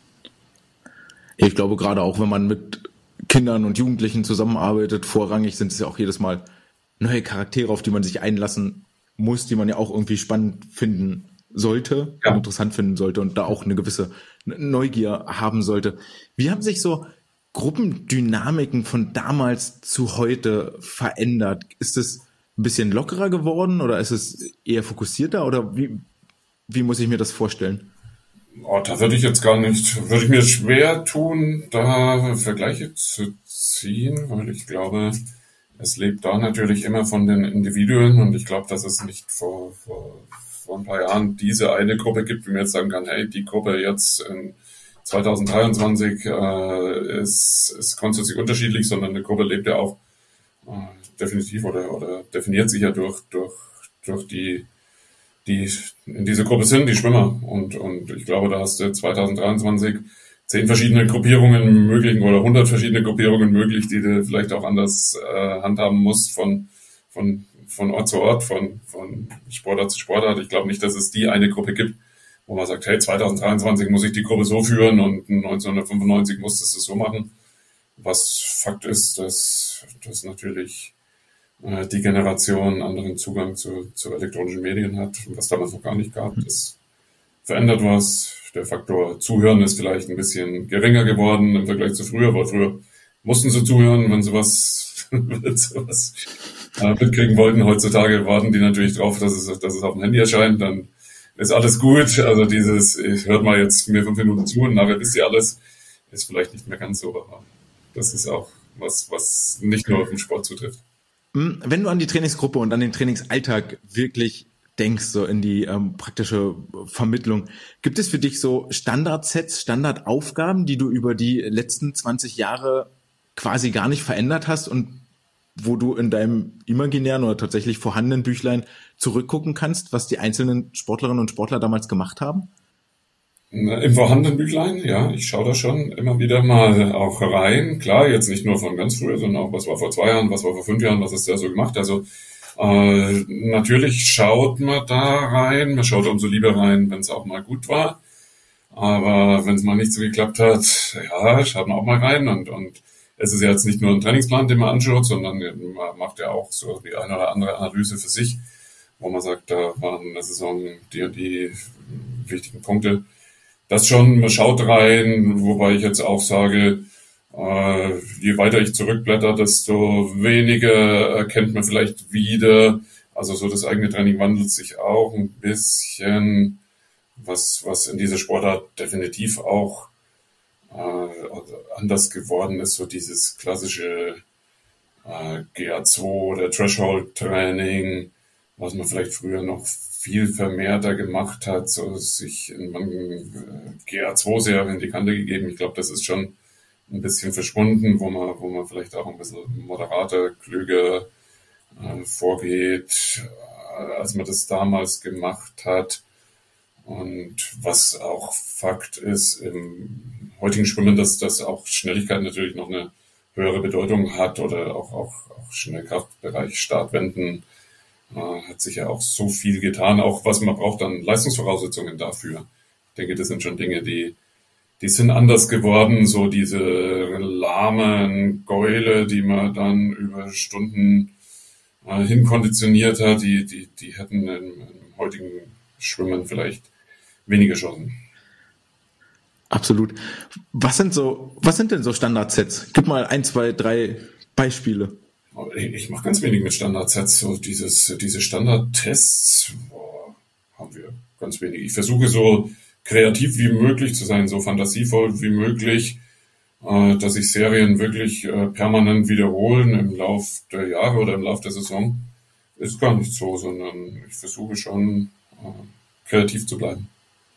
Ich glaube, gerade auch wenn man mit Kindern und Jugendlichen zusammenarbeitet, vorrangig sind es ja auch jedes Mal neue Charaktere, auf die man sich einlassen muss, die man ja auch irgendwie spannend finden sollte, ja. und interessant finden sollte und da auch eine gewisse Neugier haben sollte. Wie haben sich so Gruppendynamiken von damals zu heute verändert? Ist es ein bisschen lockerer geworden oder ist es eher fokussierter oder wie, wie muss ich mir das vorstellen? Oh, da würde ich jetzt gar nicht, würde ich mir schwer tun, da Vergleiche zu ziehen, weil ich glaube, es lebt da natürlich immer von den Individuen und ich glaube, dass es nicht vor, vor, vor ein paar Jahren diese eine Gruppe gibt, wie man jetzt sagen kann, hey, die Gruppe jetzt in zweitausenddreiundzwanzig äh, ist, ist grundsätzlich unterschiedlich, sondern eine Gruppe lebt ja auch äh, definitiv oder, oder definiert sich ja durch, durch, durch die die in dieser Gruppe sind, die Schwimmer. Und, und ich glaube, da hast du zweitausenddreiundzwanzig zehn verschiedene Gruppierungen möglich oder hundert verschiedene Gruppierungen möglich, die du vielleicht auch anders äh, handhaben musst von, von, von Ort zu Ort, von, von Sportart zu Sportart. Ich glaube nicht, dass es die eine Gruppe gibt, wo man sagt, hey, zweitausenddreiundzwanzig muss ich die Gruppe so führen und neunzehnhundertfünfundneunzig musstest du es so machen. Was Fakt ist, dass, dass natürlich die Generation anderen Zugang zu, zu elektronischen Medien hat, was damals noch gar nicht gab. Das verändert was. Der Faktor Zuhören ist vielleicht ein bisschen geringer geworden im Vergleich zu früher, weil früher mussten sie zuhören, wenn sie was, wenn sie was äh, mitkriegen wollten. Heutzutage warten die natürlich drauf, dass es, dass es auf dem Handy erscheint, dann ist alles gut. Also dieses, ich hört mal jetzt mir fünf Minuten zu und nachher wisst ihr alles, ist vielleicht nicht mehr ganz so. Aber das ist auch was, was nicht nur auf den Sport zutrifft. Wenn du an die Trainingsgruppe und an den Trainingsalltag wirklich denkst, so in die ähm, praktische Vermittlung, gibt es für dich so Standardsets, Standardaufgaben, die du über die letzten zwanzig Jahre quasi gar nicht verändert hast und wo du in deinem imaginären oder tatsächlich vorhandenen Büchlein zurückgucken kannst, was die einzelnen Sportlerinnen und Sportler damals gemacht haben? Im vorhandenen Büchlein, ja, ich schaue da schon immer wieder mal auch rein. Klar, jetzt nicht nur von ganz früher, sondern auch, was war vor zwei Jahren, was war vor fünf Jahren, was ist der so gemacht. Also äh, natürlich schaut man da rein, man schaut umso lieber rein, wenn es auch mal gut war. Aber wenn es mal nicht so geklappt hat, ja, schaut man auch mal rein. Und, und es ist ja jetzt nicht nur ein Trainingsplan, den man anschaut, sondern man macht ja auch so die eine oder andere Analyse für sich, wo man sagt, da waren in der Saison die und die wichtigen Punkte. Das schon, man schaut rein, wobei ich jetzt auch sage, äh, je weiter ich zurückblätter, desto weniger erkennt man vielleicht wieder. Also so das eigene Training wandelt sich auch ein bisschen, was was in dieser Sportart definitiv auch äh, anders geworden ist, so dieses klassische äh, G A zwei oder Threshold-Training, was man vielleicht früher noch viel vermehrter gemacht hat, so sich in manchen G A zwei Serien die Kante gegeben. Ich glaube, das ist schon ein bisschen verschwunden, wo man, wo man vielleicht auch ein bisschen moderater, klüger äh, vorgeht, äh, als man das damals gemacht hat. Und was auch Fakt ist im heutigen Schwimmen, dass das auch Schnelligkeit natürlich noch eine höhere Bedeutung hat oder auch, auch, auch Schnellkraftbereich, Startwenden, hat sich ja auch so viel getan, auch was man braucht an Leistungsvoraussetzungen dafür. Ich denke, das sind schon Dinge, die, die sind anders geworden, so diese lahmen Gäule, die man dann über Stunden äh, hinkonditioniert hat, die, die, die hätten im, im heutigen Schwimmen vielleicht weniger Chancen. Absolut. Was sind so, was sind denn so Standardsets? Gib mal ein, zwei, drei Beispiele. Ich mache ganz wenig mit Standardsets, so dieses, diese Standardtests boah, haben wir ganz wenig. Ich versuche so kreativ wie möglich zu sein, so fantasievoll wie möglich, äh, dass sich Serien wirklich äh, permanent wiederholen im Lauf der Jahre oder im Lauf der Saison. Ist gar nicht so, sondern ich versuche schon äh, kreativ zu bleiben.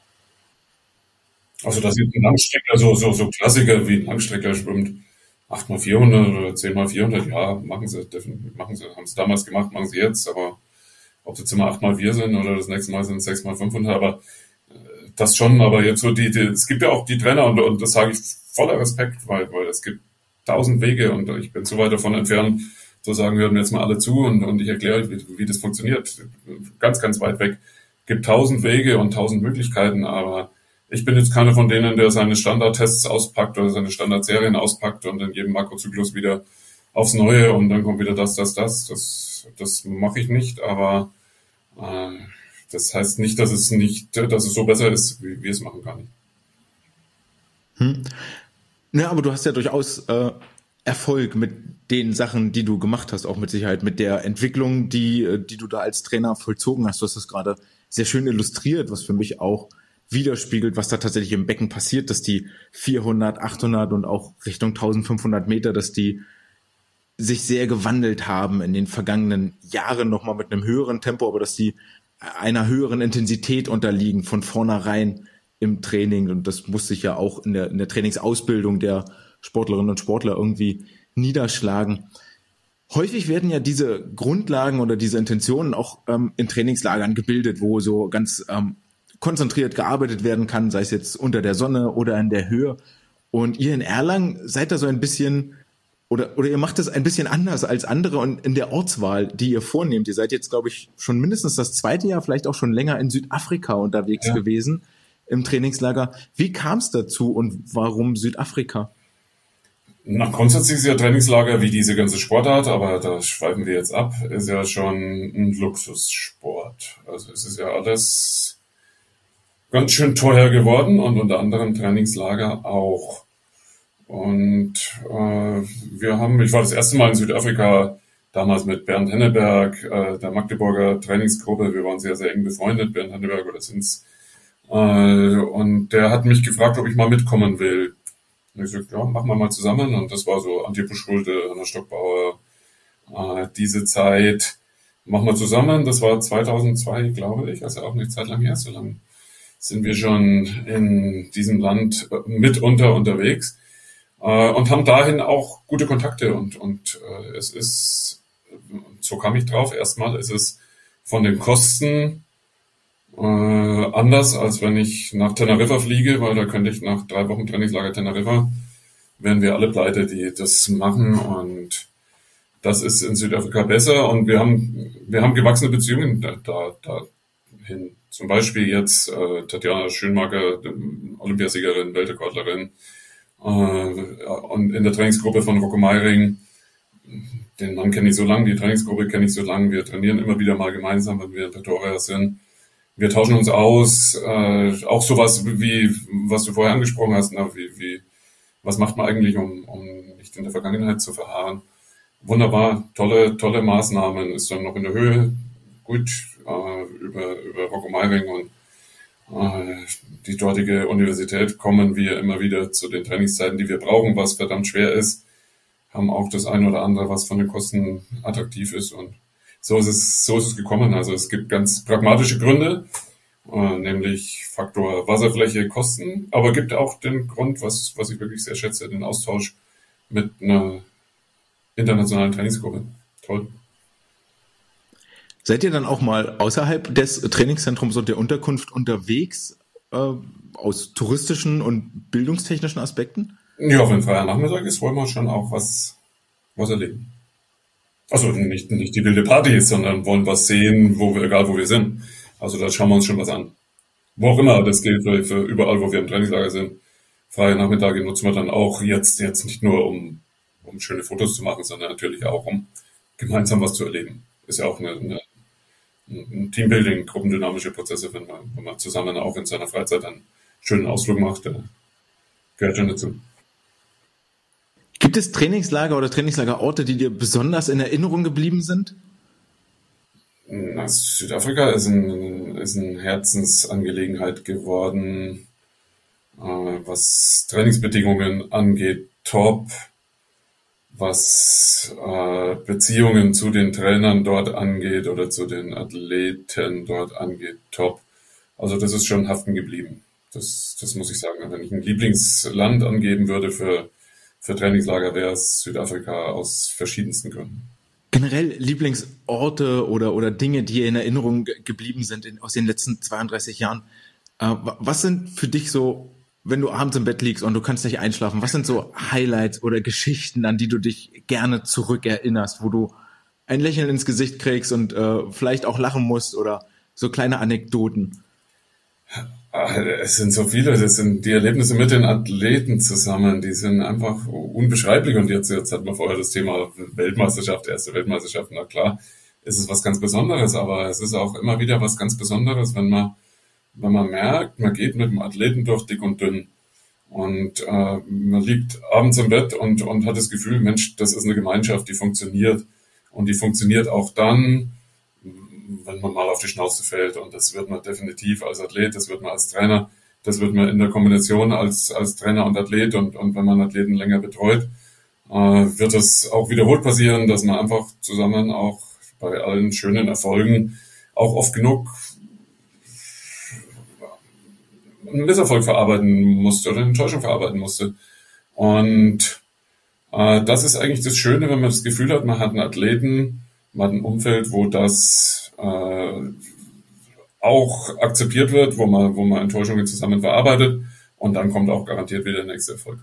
Also dass jetzt ein Langstrecker, so, so, so Klassiker wie ein Langstrecker schwimmt, acht mal vierhundert oder zehn mal vierhundert, ja, machen sie, definitiv, machen sie, haben es damals gemacht, machen sie jetzt, aber ob das immer acht mal vier sind oder das nächste Mal sind sechs mal fünfhundert, aber äh, das schon, aber jetzt so die, die, es gibt ja auch die Trainer und, und das sage ich voller Respekt, weil, weil es gibt tausend Wege und ich bin so weit davon entfernt, zu sagen, wir hören jetzt mal alle zu und, und ich erkläre, wie, wie das funktioniert. Ganz, ganz weit weg. Es gibt tausend Wege und tausend Möglichkeiten, aber ich bin jetzt keiner von denen, der seine Standardtests auspackt oder seine Standardserien auspackt und in jedem Makrozyklus wieder aufs Neue und dann kommt wieder das, das, das. Das, das mache ich nicht, aber äh, das heißt nicht, dass es nicht, dass es so besser ist, wie wir es machen kann. Hm. Ja, aber du hast ja durchaus äh, Erfolg mit den Sachen, die du gemacht hast, auch mit Sicherheit mit der Entwicklung, die, die du da als Trainer vollzogen hast. Du hast das gerade sehr schön illustriert, was für mich auch widerspiegelt, was da tatsächlich im Becken passiert, dass die vierhundert, achthundert und auch Richtung eintausendfünfhundert Meter, dass die sich sehr gewandelt haben in den vergangenen Jahren nochmal mit einem höheren Tempo, aber dass die einer höheren Intensität unterliegen von vornherein im Training. Und das muss sich ja auch in der, in der Trainingsausbildung der Sportlerinnen und Sportler irgendwie niederschlagen. Häufig werden ja diese Grundlagen oder diese Intentionen auch ähm, in Trainingslagern gebildet, wo so ganz ähm, konzentriert gearbeitet werden kann, sei es jetzt unter der Sonne oder in der Höhe. Und ihr in Erlangen seid da so ein bisschen, oder, oder ihr macht das ein bisschen anders als andere und in der Ortswahl, die ihr vornehmt. Ihr seid jetzt, glaube ich, schon mindestens das zweite Jahr, vielleicht auch schon länger in Südafrika unterwegs ja. gewesen im Trainingslager. Wie kam es dazu und warum Südafrika? Na, grundsätzlich ist ja Trainingslager wie diese ganze Sportart, aber da schweifen wir jetzt ab, ist ja schon ein Luxussport. Also es ist ja alles ganz schön teuer geworden und unter anderem Trainingslager auch. Und äh, wir haben, ich war das erste Mal in Südafrika, damals mit Bernd Henneberg, äh, der Magdeburger Trainingsgruppe. Wir waren sehr, sehr eng befreundet, Bernd Henneberg oder sind's. Äh, und der hat mich gefragt, ob ich mal mitkommen will. Und ich sagte, ja, machen wir mal zusammen. Und das war so Antje Puschulde, Hanna Stockbauer, Äh, diese Zeit machen wir zusammen. Das war zweitausendzwei, glaube ich, also auch nicht Zeit lang her. So lange sind wir schon in diesem Land mitunter unterwegs äh, und haben dahin auch gute Kontakte. Und, und äh, es ist, so kam ich drauf, erstmal ist es von den Kosten äh, anders, als wenn ich nach Teneriffa fliege, weil da könnte ich nach drei Wochen Trainingslager Teneriffa, wären wir alle pleite, die das machen, und das ist in Südafrika besser, und wir haben wir haben gewachsene Beziehungen da, da, dahin. Zum Beispiel jetzt äh, Tatjana Schönmaker, Olympiasiegerin, Weltrekordlerin, äh, und in der Trainingsgruppe von Rocco Meiring, den Mann kenne ich so lange, die Trainingsgruppe kenne ich so lange, wir trainieren immer wieder mal gemeinsam, wenn wir in Pretoria sind. Wir tauschen uns aus, äh, auch sowas wie, was du vorher angesprochen hast, na, wie, wie, was macht man eigentlich, um, um nicht in der Vergangenheit zu verharren. Wunderbar, tolle, tolle Maßnahmen, ist dann noch in der Höhe, gut, äh, über, über Rocco Meiring und äh, die dortige Universität kommen wir immer wieder zu den Trainingszeiten, die wir brauchen, was verdammt schwer ist, haben auch das eine oder andere, was von den Kosten attraktiv ist, und so ist es, so ist es gekommen. Also es gibt ganz pragmatische Gründe, äh, nämlich Faktor Wasserfläche, Kosten, aber gibt auch den Grund, was, was ich wirklich sehr schätze, den Austausch mit einer internationalen Trainingsgruppe. Toll. Seid ihr dann auch mal außerhalb des Trainingszentrums und der Unterkunft unterwegs, äh, aus touristischen und bildungstechnischen Aspekten? Ja, wenn freier Nachmittag ist, wollen wir schon auch was, was erleben. Also nicht, nicht die wilde Party, sondern wollen was sehen, wo wir, egal wo wir sind. Also da schauen wir uns schon was an. Wo auch immer, das gilt für, für überall, wo wir im Trainingslager sind. Freie Nachmittage nutzen wir dann auch jetzt, jetzt nicht nur, um, um schöne Fotos zu machen, sondern natürlich auch, um gemeinsam was zu erleben. Ist ja auch eine, eine, ein Teambuilding, gruppendynamische Prozesse, wenn man, wenn man zusammen auch in seiner Freizeit einen schönen Ausflug macht, da gehört schon dazu. Gibt es Trainingslager oder Trainingslagerorte, die dir besonders in Erinnerung geblieben sind? Na, Südafrika ist, ein, ist eine Herzensangelegenheit geworden, äh, was Trainingsbedingungen angeht, top, was äh, Beziehungen zu den Trainern dort angeht oder zu den Athleten dort angeht, top. Also das ist schon haften geblieben. Das, das muss ich sagen. Wenn ich ein Lieblingsland angeben würde für Für Trainingslager wäre es Südafrika aus verschiedensten Gründen. Generell Lieblingsorte oder, oder Dinge, die in Erinnerung geblieben sind in, aus den letzten zweiunddreißig Jahren. Äh, was sind für dich so, wenn du abends im Bett liegst und du kannst nicht einschlafen, was sind so Highlights oder Geschichten, an die du dich gerne zurückerinnerst, wo du ein Lächeln ins Gesicht kriegst und äh, vielleicht auch lachen musst, oder so kleine Anekdoten? Es sind so viele, das sind die Erlebnisse mit den Athleten zusammen, die sind einfach unbeschreiblich. Und jetzt, jetzt hat man vorher das Thema Weltmeisterschaft, erste Weltmeisterschaft, na klar, ist es was ganz Besonderes, aber es ist auch immer wieder was ganz Besonderes, wenn man, wenn man merkt, man geht mit dem Athleten durch dick und dünn und äh, man liegt abends im Bett und, und hat das Gefühl, Mensch, das ist eine Gemeinschaft, die funktioniert, und die funktioniert auch dann, wenn man mal auf die Schnauze fällt, und das wird man definitiv als Athlet, das wird man als Trainer, das wird man in der Kombination als als Trainer und Athlet, und und wenn man Athleten länger betreut, äh, wird es auch wiederholt passieren, dass man einfach zusammen auch bei allen schönen Erfolgen auch oft genug einen Misserfolg verarbeiten musste oder eine Enttäuschung verarbeiten musste. Und äh, das ist eigentlich das Schöne, wenn man das Gefühl hat, man hat einen Athleten, man hat ein Umfeld, wo das äh, auch akzeptiert wird, wo man, wo man Enttäuschungen zusammen verarbeitet, und dann kommt auch garantiert wieder der nächste Erfolg.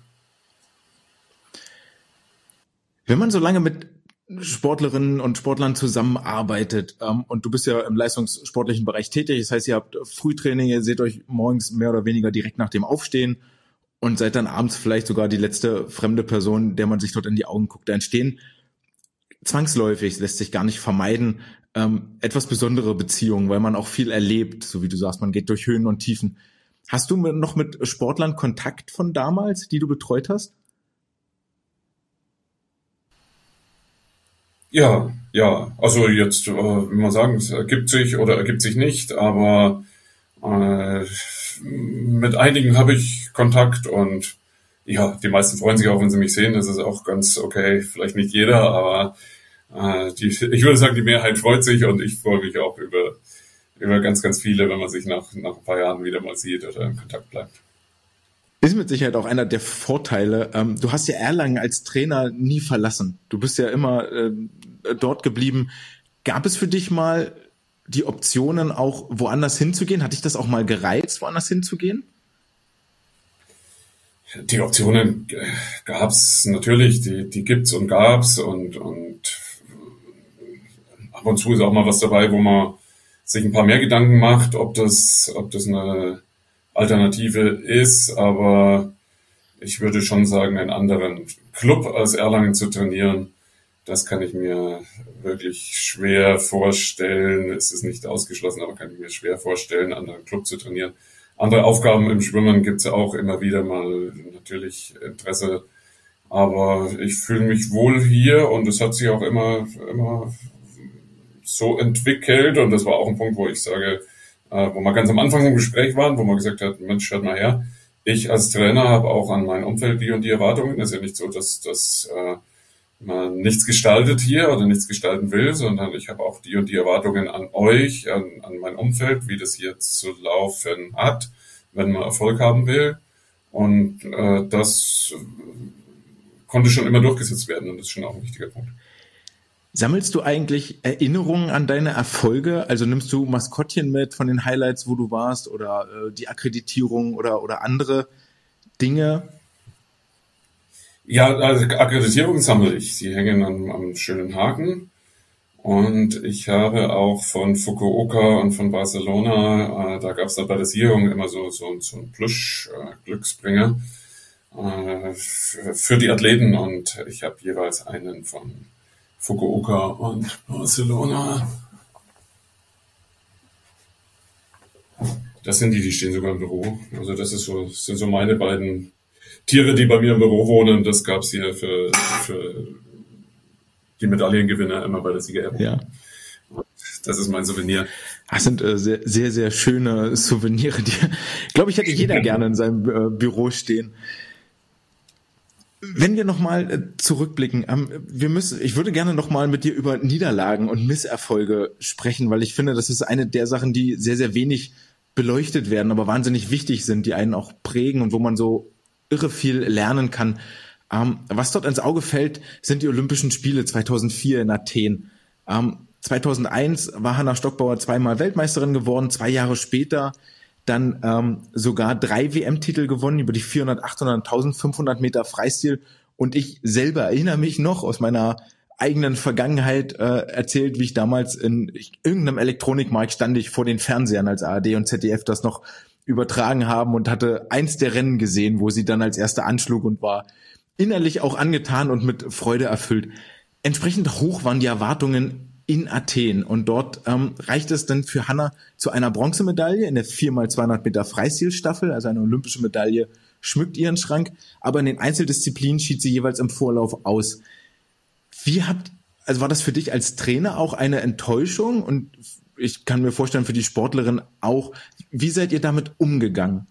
Wenn man so lange mit Sportlerinnen und Sportlern zusammenarbeitet, ähm, und du bist ja im leistungssportlichen Bereich tätig, das heißt, ihr habt Frühtraining, ihr seht euch morgens mehr oder weniger direkt nach dem Aufstehen und seid dann abends vielleicht sogar die letzte fremde Person, der man sich dort in die Augen guckt. Da entstehen zwangsläufig, lässt sich gar nicht vermeiden, ähm, etwas besondere Beziehungen, weil man auch viel erlebt, so wie du sagst, man geht durch Höhen und Tiefen. Hast du noch mit Sportlern Kontakt von damals, die du betreut hast? Ja, ja, also jetzt, äh, wie man sagen, es ergibt sich oder ergibt sich nicht, aber äh, mit einigen habe ich Kontakt, und ja, die meisten freuen sich auch, wenn sie mich sehen. Das ist auch ganz okay, vielleicht nicht jeder, aber äh, die, ich würde sagen, die Mehrheit freut sich und ich freue mich auch über, über ganz, ganz viele, wenn man sich nach, nach ein paar Jahren wieder mal sieht oder in Kontakt bleibt. Ist mit Sicherheit auch einer der Vorteile. Ähm, du hast ja Erlangen als Trainer nie verlassen. Du bist ja immer äh, dort geblieben. Gab es für dich mal die Optionen, auch woanders hinzugehen? Hat dich das auch mal gereizt, woanders hinzugehen? Die Optionen gab's natürlich, die, die gibt's und gab's und, und ab und zu ist auch mal was dabei, wo man sich ein paar mehr Gedanken macht, ob das, ob das eine Alternative ist, aber ich würde schon sagen, einen anderen Club als Erlangen zu trainieren, das kann ich mir wirklich schwer vorstellen. Es ist nicht ausgeschlossen, aber kann ich mir schwer vorstellen, einen anderen Club zu trainieren. Andere Aufgaben im Schwimmen gibt es ja auch immer wieder mal natürlich Interesse. Aber ich fühle mich wohl hier und es hat sich auch immer, immer so entwickelt. Und das war auch ein Punkt, wo ich sage, wo wir ganz am Anfang im Gespräch waren, wo man gesagt hat, Mensch, hört mal her. Ich als Trainer habe auch an mein Umfeld die und die Erwartungen. Es ist ja nicht so, dass, dass äh, man nichts gestaltet hier oder nichts gestalten will, sondern ich habe auch die und die Erwartungen an euch, an, an mein Umfeld, wie das hier zu laufen hat, wenn man Erfolg haben will. Und äh, das konnte schon immer durchgesetzt werden und das ist schon auch ein wichtiger Punkt. Sammelst du eigentlich Erinnerungen an deine Erfolge? Also nimmst du Maskottchen mit von den Highlights, wo du warst, oder äh, die Akkreditierung oder, oder andere Dinge? Ja, also Akkreditierungen sammle ich. Sie hängen am, am schönen Haken. Und ich habe auch von Fukuoka und von Barcelona, äh, da gab es dann bei der Siegerung immer so, so, so einen Plüsch-Glücksbringer äh, für, für die Athleten. Und ich habe jeweils einen von Fukuoka und Barcelona. Das sind die, die stehen sogar im Büro. Also das ist so, das sind so meine beiden Tiere, die bei mir im Büro wohnen. Das gab's hier für, für die Medaillengewinner immer bei der Siegerehrung. Ja. Das ist mein Souvenir. Das sind äh, sehr, sehr, sehr schöne Souvenirs, die, glaube ich, hätte jeder gerne in seinem äh, Büro stehen. Wenn wir nochmal äh, zurückblicken, ähm, wir müssen, ich würde gerne nochmal mit dir über Niederlagen und Misserfolge sprechen, weil ich finde, das ist eine der Sachen, die sehr, sehr wenig beleuchtet werden, aber wahnsinnig wichtig sind, die einen auch prägen und wo man so irre viel lernen kann. Ähm, was dort ins Auge fällt, sind die Olympischen Spiele zweitausendvier in Athen. Ähm, zweitausendeins war Hanna Stockbauer zweimal Weltmeisterin geworden, zwei Jahre später dann ähm, sogar drei W M-Titel gewonnen über die vierhundert, achthundert, eintausendfünfhundert Meter Freistil. Und ich selber erinnere mich noch aus meiner eigenen Vergangenheit äh, erzählt, wie ich damals in irgendeinem Elektronikmarkt stand ich vor den Fernsehern, als A R D und Z D F das noch übertragen haben und hatte eins der Rennen gesehen, wo sie dann als Erste anschlug und war innerlich auch angetan und mit Freude erfüllt. Entsprechend hoch waren die Erwartungen in Athen und dort ähm, reicht es dann für Hanna zu einer Bronzemedaille in der vier mal zweihundert Meter Freistilstaffel, also eine olympische Medaille schmückt ihren Schrank, aber in den Einzeldisziplinen schied sie jeweils im Vorlauf aus. Wie habt, also war das für dich als Trainer auch eine Enttäuschung und ich kann mir vorstellen, für die Sportlerin auch. Wie seid ihr damit umgegangen?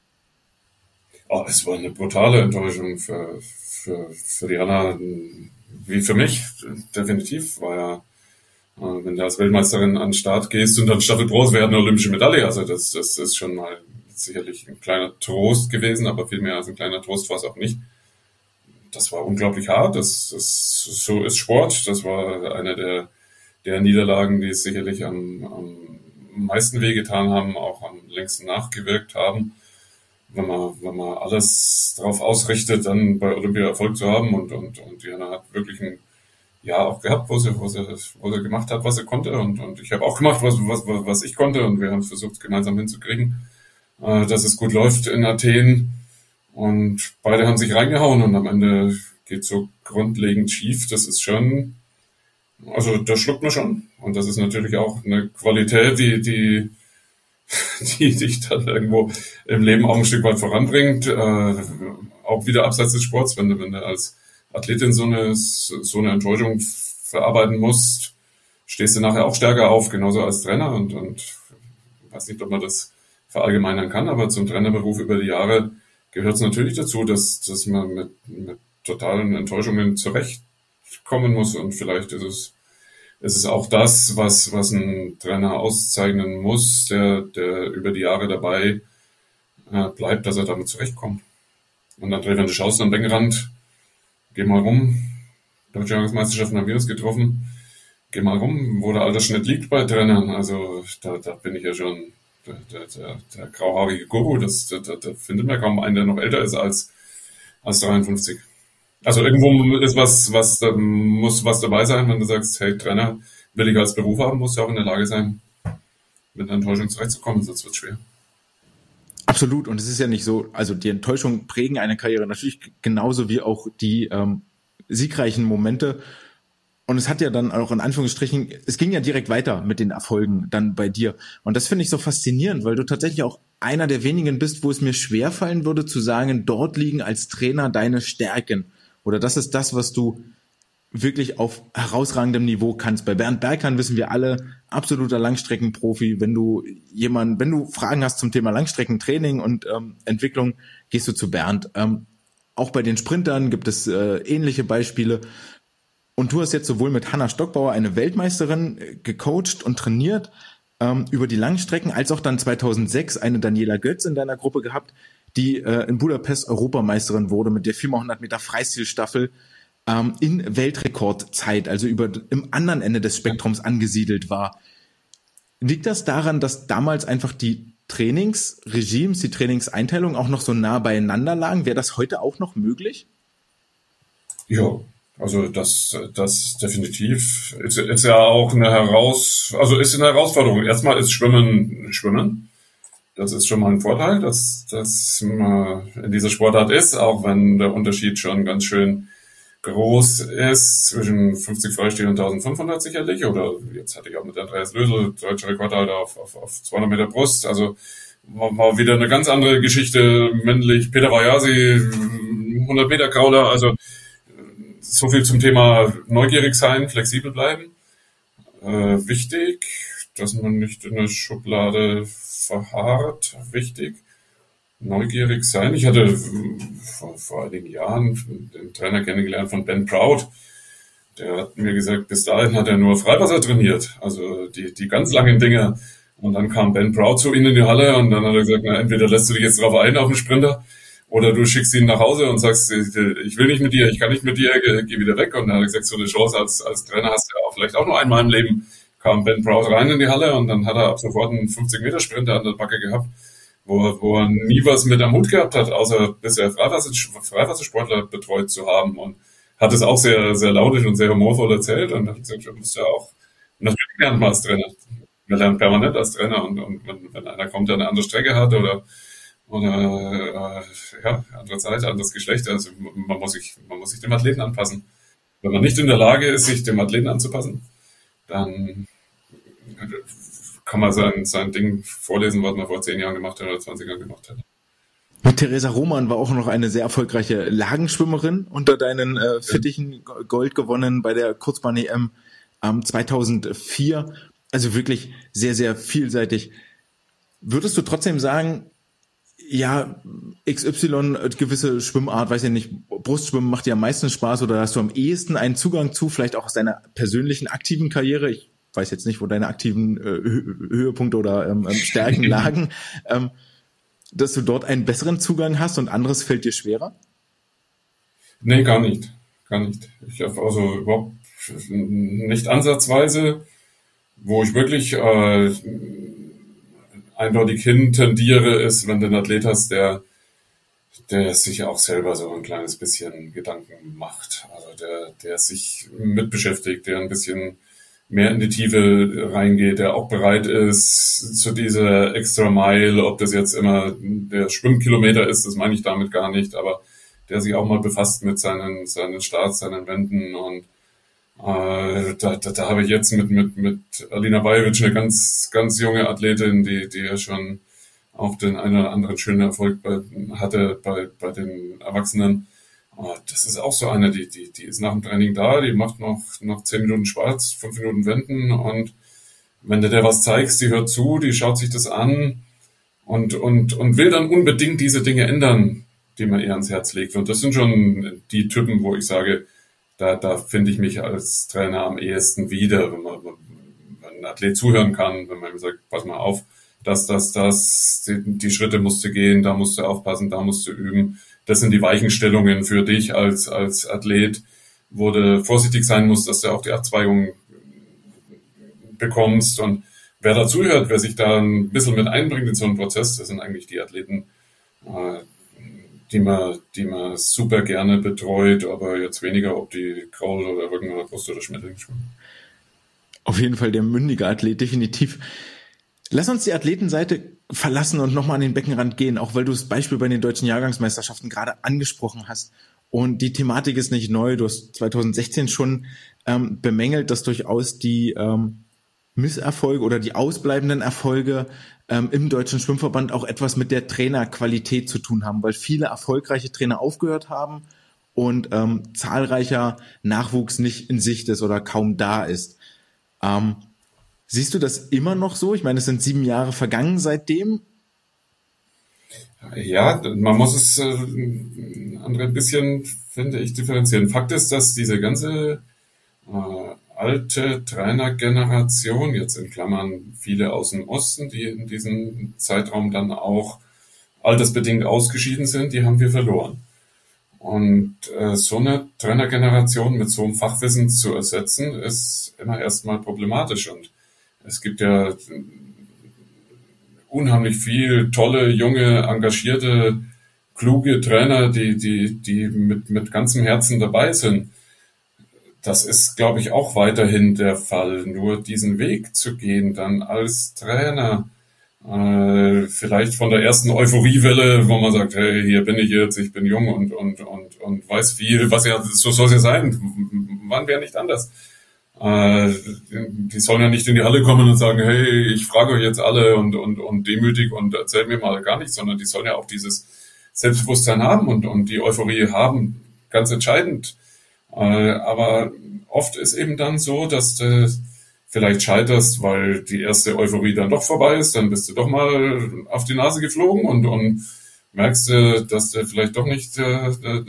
Oh, es war eine brutale Enttäuschung für, für, für die Hanna, wie für mich, definitiv. War ja, wenn du als Weltmeisterin an den Start gehst und dann Staffel Bronze wäre eine olympische Medaille. Also das, das ist schon mal sicherlich ein kleiner Trost gewesen, aber viel mehr als ein kleiner Trost war es auch nicht. Das war unglaublich hart. Das, das, so ist Sport. Das war eine der der Niederlagen, die es sicherlich am, am meisten wehgetan haben, auch am längsten nachgewirkt haben. Wenn man, wenn man alles darauf ausrichtet, dann bei Olympia Erfolg zu haben und, und, und Diana hat wirklich ein Jahr auch gehabt, wo sie, wo sie, wo sie gemacht hat, was sie konnte und, und ich habe auch gemacht, was, was, was ich konnte und wir haben es versucht, gemeinsam hinzukriegen, äh, dass es gut läuft in Athen und beide haben sich reingehauen und am Ende geht so grundlegend schief. Das ist schon Also das schluckt man schon. Und das ist natürlich auch eine Qualität, die, die, die dich dann irgendwo im Leben auch ein Stück weit voranbringt. Äh, auch wieder abseits des Sports, wenn du, wenn du als Athletin so eine, so eine Enttäuschung verarbeiten musst, stehst du nachher auch stärker auf, genauso als Trainer. Und, und ich weiß nicht, ob man das verallgemeinern kann, aber zum Trainerberuf über die Jahre gehört es natürlich dazu, dass, dass man mit, mit totalen Enttäuschungen zurecht kommen muss. Und vielleicht ist es, ist es auch das, was, was ein Trainer auszeichnen muss, der, der über die Jahre dabei äh, bleibt, dass er damit zurechtkommt. Und André, wenn du schaust am Beckenrand, geh mal rum. Deutsche Jahresmeisterschaften haben wir uns getroffen. Geh mal rum, wo der Altersschnitt liegt bei Trainern. Also da, da bin ich ja schon der, der, der, der grauhaarige Guru. Das, da, da findet man kaum einen, der noch älter ist als, als dreiundfünfzig. Also irgendwo ist was, was da muss was dabei sein, wenn du sagst, hey, Trainer will ich als Beruf haben, muss ja auch in der Lage sein, mit einer Enttäuschung zurechtzukommen, sonst wird es schwer. Absolut. Und es ist ja nicht so, also die Enttäuschungen prägen eine Karriere natürlich genauso wie auch die ähm, siegreichen Momente. Und es hat ja dann auch in Anführungsstrichen, es ging ja direkt weiter mit den Erfolgen dann bei dir. Und das finde ich so faszinierend, weil du tatsächlich auch einer der wenigen bist, wo es mir schwerfallen würde zu sagen, dort liegen als Trainer deine Stärken. Oder das ist das, was du wirklich auf herausragendem Niveau kannst. Bei Bernd Berghahn wissen wir alle, absoluter Langstreckenprofi. Wenn du jemanden, wenn du Fragen hast zum Thema Langstreckentraining und ähm, Entwicklung, gehst du zu Bernd. Ähm, auch bei den Sprintern gibt es äh, ähnliche Beispiele. Und du hast jetzt sowohl mit Hanna Stockbauer eine Weltmeisterin gecoacht und trainiert ähm, über die Langstrecken, als auch dann zweitausendsechs eine Daniela Götz in deiner Gruppe gehabt, die äh, in Budapest Europameisterin wurde mit der viermal hundert Meter Freistilstaffel ähm, in Weltrekordzeit, also über im anderen Ende des Spektrums angesiedelt war. Liegt das daran, dass damals einfach die Trainingsregimes, die Trainingseinteilung auch noch so nah beieinander lagen? Wäre das heute auch noch möglich? Ja. Also das, das definitiv ist, ist ja auch eine Heraus, also ist eine Herausforderung. Erstmal ist Schwimmen Schwimmen. Das ist schon mal ein Vorteil, dass das in dieser Sportart ist, auch wenn der Unterschied schon ganz schön groß ist zwischen fünfzig Freistil und eintausendfünfhundert sicherlich. Oder jetzt hatte ich auch mit Andreas Lösel deutscher Rekordhalter auf, auf, auf zweihundert Meter Brust. Also war, war wieder eine ganz andere Geschichte. Männlich Peter Vajasi, hundert Meter Krauler, also so viel zum Thema neugierig sein, flexibel bleiben. Äh, wichtig, dass man nicht in der Schublade verharrt. Wichtig, neugierig sein. Ich hatte vor, vor einigen Jahren den Trainer kennengelernt von Ben Proud. Der hat mir gesagt, bis dahin hat er nur Freiwasser trainiert, also die, die ganz langen Dinger. Und dann kam Ben Proud zu ihnen in die Halle und dann hat er gesagt, na, entweder lässt du dich jetzt drauf ein auf den Sprinter, oder du schickst ihn nach Hause und sagst, ich will nicht mit dir, ich kann nicht mit dir, geh wieder weg. Und dann hat er gesagt, so eine Chance als, als Trainer hast du ja auch vielleicht auch nur einmal im Leben. Kam Ben Proud rein in die Halle und dann hat er ab sofort einen fünfzig Meter Sprinter an der Backe gehabt, wo, wo er nie was mit am Hut gehabt hat, außer bisher Freiwasser, Freiwassersportler betreut zu haben. Und hat es auch sehr, sehr launisch und sehr humorvoll erzählt. Und dann hat er gesagt, du musst ja auch, natürlich lernt man als Trainer. Man lernt permanent als Trainer. Und, und wenn, wenn einer kommt, der eine andere Strecke hat oder oder äh, ja, andere Zeit, anderes Geschlecht. Also man muss sich, man muss sich dem Athleten anpassen. Wenn man nicht in der Lage ist, sich dem Athleten anzupassen, dann kann man sein, sein Ding vorlesen, was man vor zehn Jahren gemacht hat oder zwanzig Jahren gemacht hat. Und Theresa Roman war auch noch eine sehr erfolgreiche Lagenschwimmerin unter deinen äh, Fittichen, Gold gewonnen bei der Kurzbahn-E M ähm, zweitausendvier. Also wirklich sehr, sehr vielseitig. Würdest du trotzdem sagen, ja, X Y, gewisse Schwimmart, weiß ich nicht, Brustschwimmen macht dir am meisten Spaß oder hast du am ehesten einen Zugang zu, vielleicht auch aus deiner persönlichen aktiven Karriere? Ich weiß jetzt nicht, wo deine aktiven äh, Höhepunkte oder ähm, Stärken lagen, ähm, dass du dort einen besseren Zugang hast und anderes fällt dir schwerer? Nee, gar nicht. Gar nicht. Ich habe also überhaupt nicht ansatzweise, wo ich wirklich äh, eindeutig hin tendiere, ist, wenn du einen Athlet hast, der, der sich auch selber so ein kleines bisschen Gedanken macht. Also der, der sich mit beschäftigt, der ein bisschen mehr in die Tiefe reingeht, der auch bereit ist zu dieser Extra Mile, ob das jetzt immer der Schwimmkilometer ist, das meine ich damit gar nicht, aber der sich auch mal befasst mit seinen, seinen Starts, seinen Wänden und Äh, da, da, da habe ich jetzt mit mit mit Alina Bajevic eine ganz ganz junge Athletin, die die ja schon auch den einen oder anderen schönen Erfolg bei, hatte bei bei den Erwachsenen. Uh, das ist auch so eine, die die die ist nach dem Training da, die macht noch noch zehn Minuten Schwarz, fünf Minuten Wenden und wenn du der was zeigst, die hört zu, die schaut sich das an und und und will dann unbedingt diese Dinge ändern, die man ihr ans Herz legt. Und das sind schon die Typen, wo ich sage, da, da finde ich mich als Trainer am ehesten wieder, wenn man, wenn ein Athlet zuhören kann, wenn man ihm sagt, pass mal auf, das, das, das, die, die Schritte musst du gehen, da musst du aufpassen, da musst du üben. Das sind die Weichenstellungen für dich als, als Athlet, wo du vorsichtig sein musst, dass du auch die Abzweigung bekommst. Und wer da zuhört, wer sich da ein bisschen mit einbringt in so einen Prozess, das sind eigentlich die Athleten, äh, die man, die man super gerne betreut, aber jetzt weniger, ob die Kraul oder Rücken oder Brust oder Schmetterling schwimmen. Auf jeden Fall der mündige Athlet, definitiv. Lass uns die Athletenseite verlassen und nochmal an den Beckenrand gehen, auch weil du das Beispiel bei den deutschen Jahrgangsmeisterschaften gerade angesprochen hast. Und die Thematik ist nicht neu. Du hast zwanzig sechzehn schon ähm, bemängelt, dass durchaus die ähm, Misserfolge oder die ausbleibenden Erfolge ähm, im Deutschen Schwimmverband auch etwas mit der Trainerqualität zu tun haben, weil viele erfolgreiche Trainer aufgehört haben und ähm, zahlreicher Nachwuchs nicht in Sicht ist oder kaum da ist. Ähm, siehst du das immer noch so? Ich meine, es sind sieben Jahre vergangen seitdem. Ja, man muss es äh, andere ein bisschen, finde ich, differenzieren. Fakt ist, dass diese ganze äh, alte Trainergeneration, jetzt in Klammern viele aus dem Osten, die in diesem Zeitraum dann auch altersbedingt ausgeschieden sind, die haben wir verloren. Und äh, so eine Trainergeneration mit so einem Fachwissen zu ersetzen, ist immer erstmal problematisch. Und es gibt ja unheimlich viel tolle, junge, engagierte, kluge Trainer, die, die, die mit, mit ganzem Herzen dabei sind. Das ist, glaube ich, auch weiterhin der Fall. Nur diesen Weg zu gehen, dann als Trainer, äh, vielleicht von der ersten Euphoriewelle, wo man sagt, hey, hier bin ich jetzt, ich bin jung und, und, und, und weiß viel, was ja, so soll es ja sein. Wann wäre nicht anders? Äh, die sollen ja nicht in die Halle kommen und sagen, hey, ich frage euch jetzt alle und, und, und demütig und erzählt mir mal gar nichts, sondern die sollen ja auch dieses Selbstbewusstsein haben und, und die Euphorie haben, ganz entscheidend. Äh, aber oft ist eben dann so, dass du vielleicht scheiterst, weil die erste Euphorie dann doch vorbei ist, dann bist du doch mal auf die Nase geflogen und, und merkst du, dass du vielleicht doch nicht äh, der,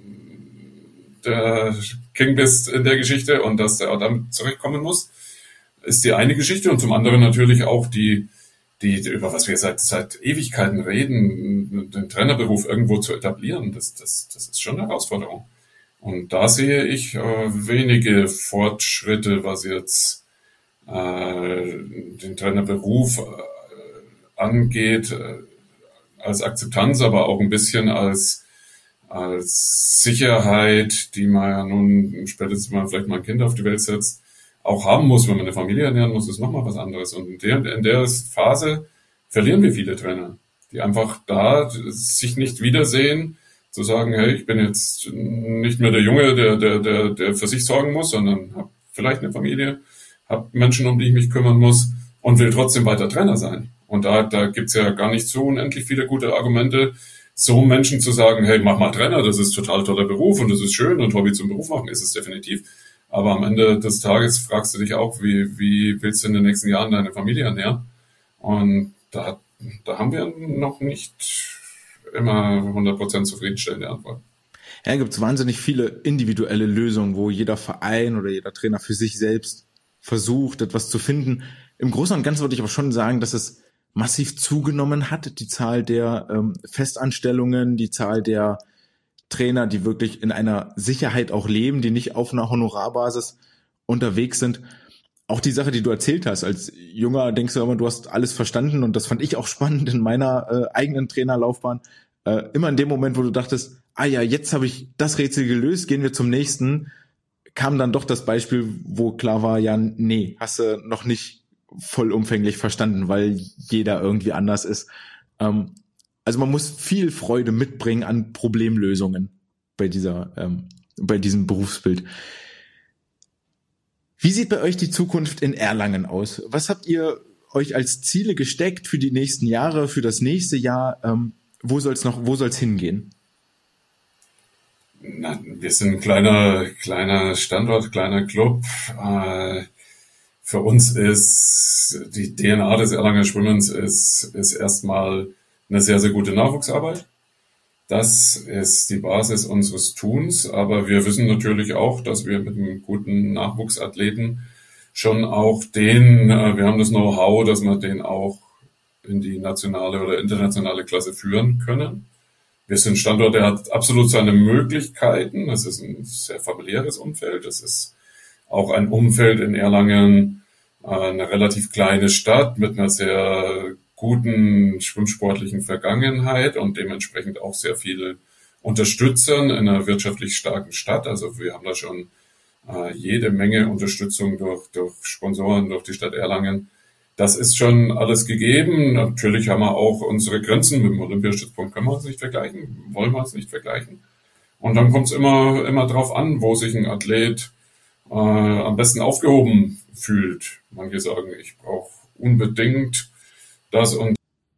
der King bist in der Geschichte und dass du auch damit zurechtkommen musst, ist die eine Geschichte. Und zum anderen natürlich auch die, die, über was wir seit, seit Ewigkeiten reden, den Trainerberuf irgendwo zu etablieren. Das, das, das ist schon eine Herausforderung. Und da sehe ich äh, wenige Fortschritte, was jetzt äh, den Trainerberuf äh, angeht, äh, als Akzeptanz, aber auch ein bisschen als als Sicherheit, die man ja nun spätestens mal vielleicht mal ein Kind auf die Welt setzt, auch haben muss, wenn man eine Familie ernähren muss, ist nochmal was anderes. Und in der, in der Phase verlieren wir viele Trainer, die einfach da sich nicht wiedersehen, zu sagen, hey, ich bin jetzt nicht mehr der Junge, der, der, der, der für sich sorgen muss, sondern habe vielleicht eine Familie, habe Menschen, um die ich mich kümmern muss und will trotzdem weiter Trainer sein. Und da, da gibt's ja gar nicht so unendlich viele gute Argumente, so Menschen zu sagen, hey, mach mal Trainer, das ist total toller Beruf und das ist schön und Hobby zum Beruf machen ist es definitiv. Aber am Ende des Tages fragst du dich auch, wie, wie willst du in den nächsten Jahren deine Familie ernähren? Und da, da haben wir noch nicht immer hundert Prozent zufriedenstellende Antwort. Ja, gibt es wahnsinnig viele individuelle Lösungen, wo jeder Verein oder jeder Trainer für sich selbst versucht, etwas zu finden. Im Großen und Ganzen würde ich aber schon sagen, dass es massiv zugenommen hat, die Zahl der ähm, Festanstellungen, die Zahl der Trainer, die wirklich in einer Sicherheit auch leben, die nicht auf einer Honorarbasis unterwegs sind. Auch die Sache, die du erzählt hast, als Junger denkst du immer, du hast alles verstanden und das fand ich auch spannend in meiner äh, eigenen Trainerlaufbahn. Äh, immer in dem Moment, wo du dachtest, ah ja, jetzt habe ich das Rätsel gelöst, gehen wir zum nächsten, kam dann doch das Beispiel, wo klar war, ja, nee, hast du noch nicht vollumfänglich verstanden, weil jeder irgendwie anders ist. Ähm, also man muss viel Freude mitbringen an Problemlösungen bei dieser, ähm, bei diesem Berufsbild. Wie sieht bei euch die Zukunft in Erlangen aus? Was habt ihr euch als Ziele gesteckt für die nächsten Jahre, für das nächste Jahr? Ähm, wo soll's noch, wo soll's hingehen? Na, wir sind ein kleiner, kleiner Standort, kleiner Club. Äh, für uns ist die D N A des Erlanger Schwimmens ist, ist erstmal eine sehr, sehr gute Nachwuchsarbeit. Das ist die Basis unseres Tuns, aber wir wissen natürlich auch, dass wir mit einem guten Nachwuchsathleten schon auch den, äh, wir haben das Know-how, dass wir den auch in die nationale oder internationale Klasse führen können. Wir sind ein Standort, der hat absolut seine Möglichkeiten. Das ist ein sehr familiäres Umfeld. Das ist auch ein Umfeld in Erlangen, äh, eine relativ kleine Stadt mit einer sehr guten schwimmsportlichen Vergangenheit und dementsprechend auch sehr viele Unterstützern in einer wirtschaftlich starken Stadt. Also wir haben da schon äh, jede Menge Unterstützung durch, durch Sponsoren, durch die Stadt Erlangen. Das ist schon alles gegeben. Natürlich haben wir auch unsere Grenzen. Mit dem Olympiastützpunkt können wir uns nicht vergleichen, wollen wir uns nicht vergleichen. Und dann kommt es immer, immer drauf an, wo sich ein Athlet äh, am besten aufgehoben fühlt. Manche sagen, ich brauche unbedingt das und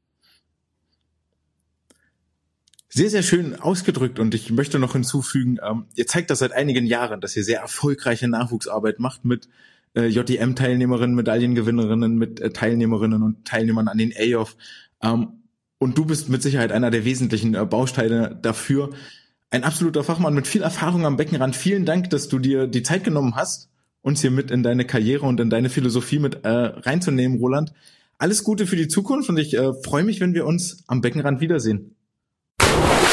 Sehr, sehr schön ausgedrückt und ich möchte noch hinzufügen, ähm, ihr zeigt das seit einigen Jahren, dass ihr sehr erfolgreiche Nachwuchsarbeit macht mit äh, J D M-Teilnehmerinnen, Medaillengewinnerinnen, mit äh, Teilnehmerinnen und Teilnehmern an den A I O F. Ähm, und du bist mit Sicherheit einer der wesentlichen äh, Bausteine dafür. Ein absoluter Fachmann mit viel Erfahrung am Beckenrand. Vielen Dank, dass du dir die Zeit genommen hast, uns hier mit in deine Karriere und in deine Philosophie mit äh, reinzunehmen, Roland. Alles Gute für die Zukunft und ich äh, freue mich, wenn wir uns am Beckenrand wiedersehen.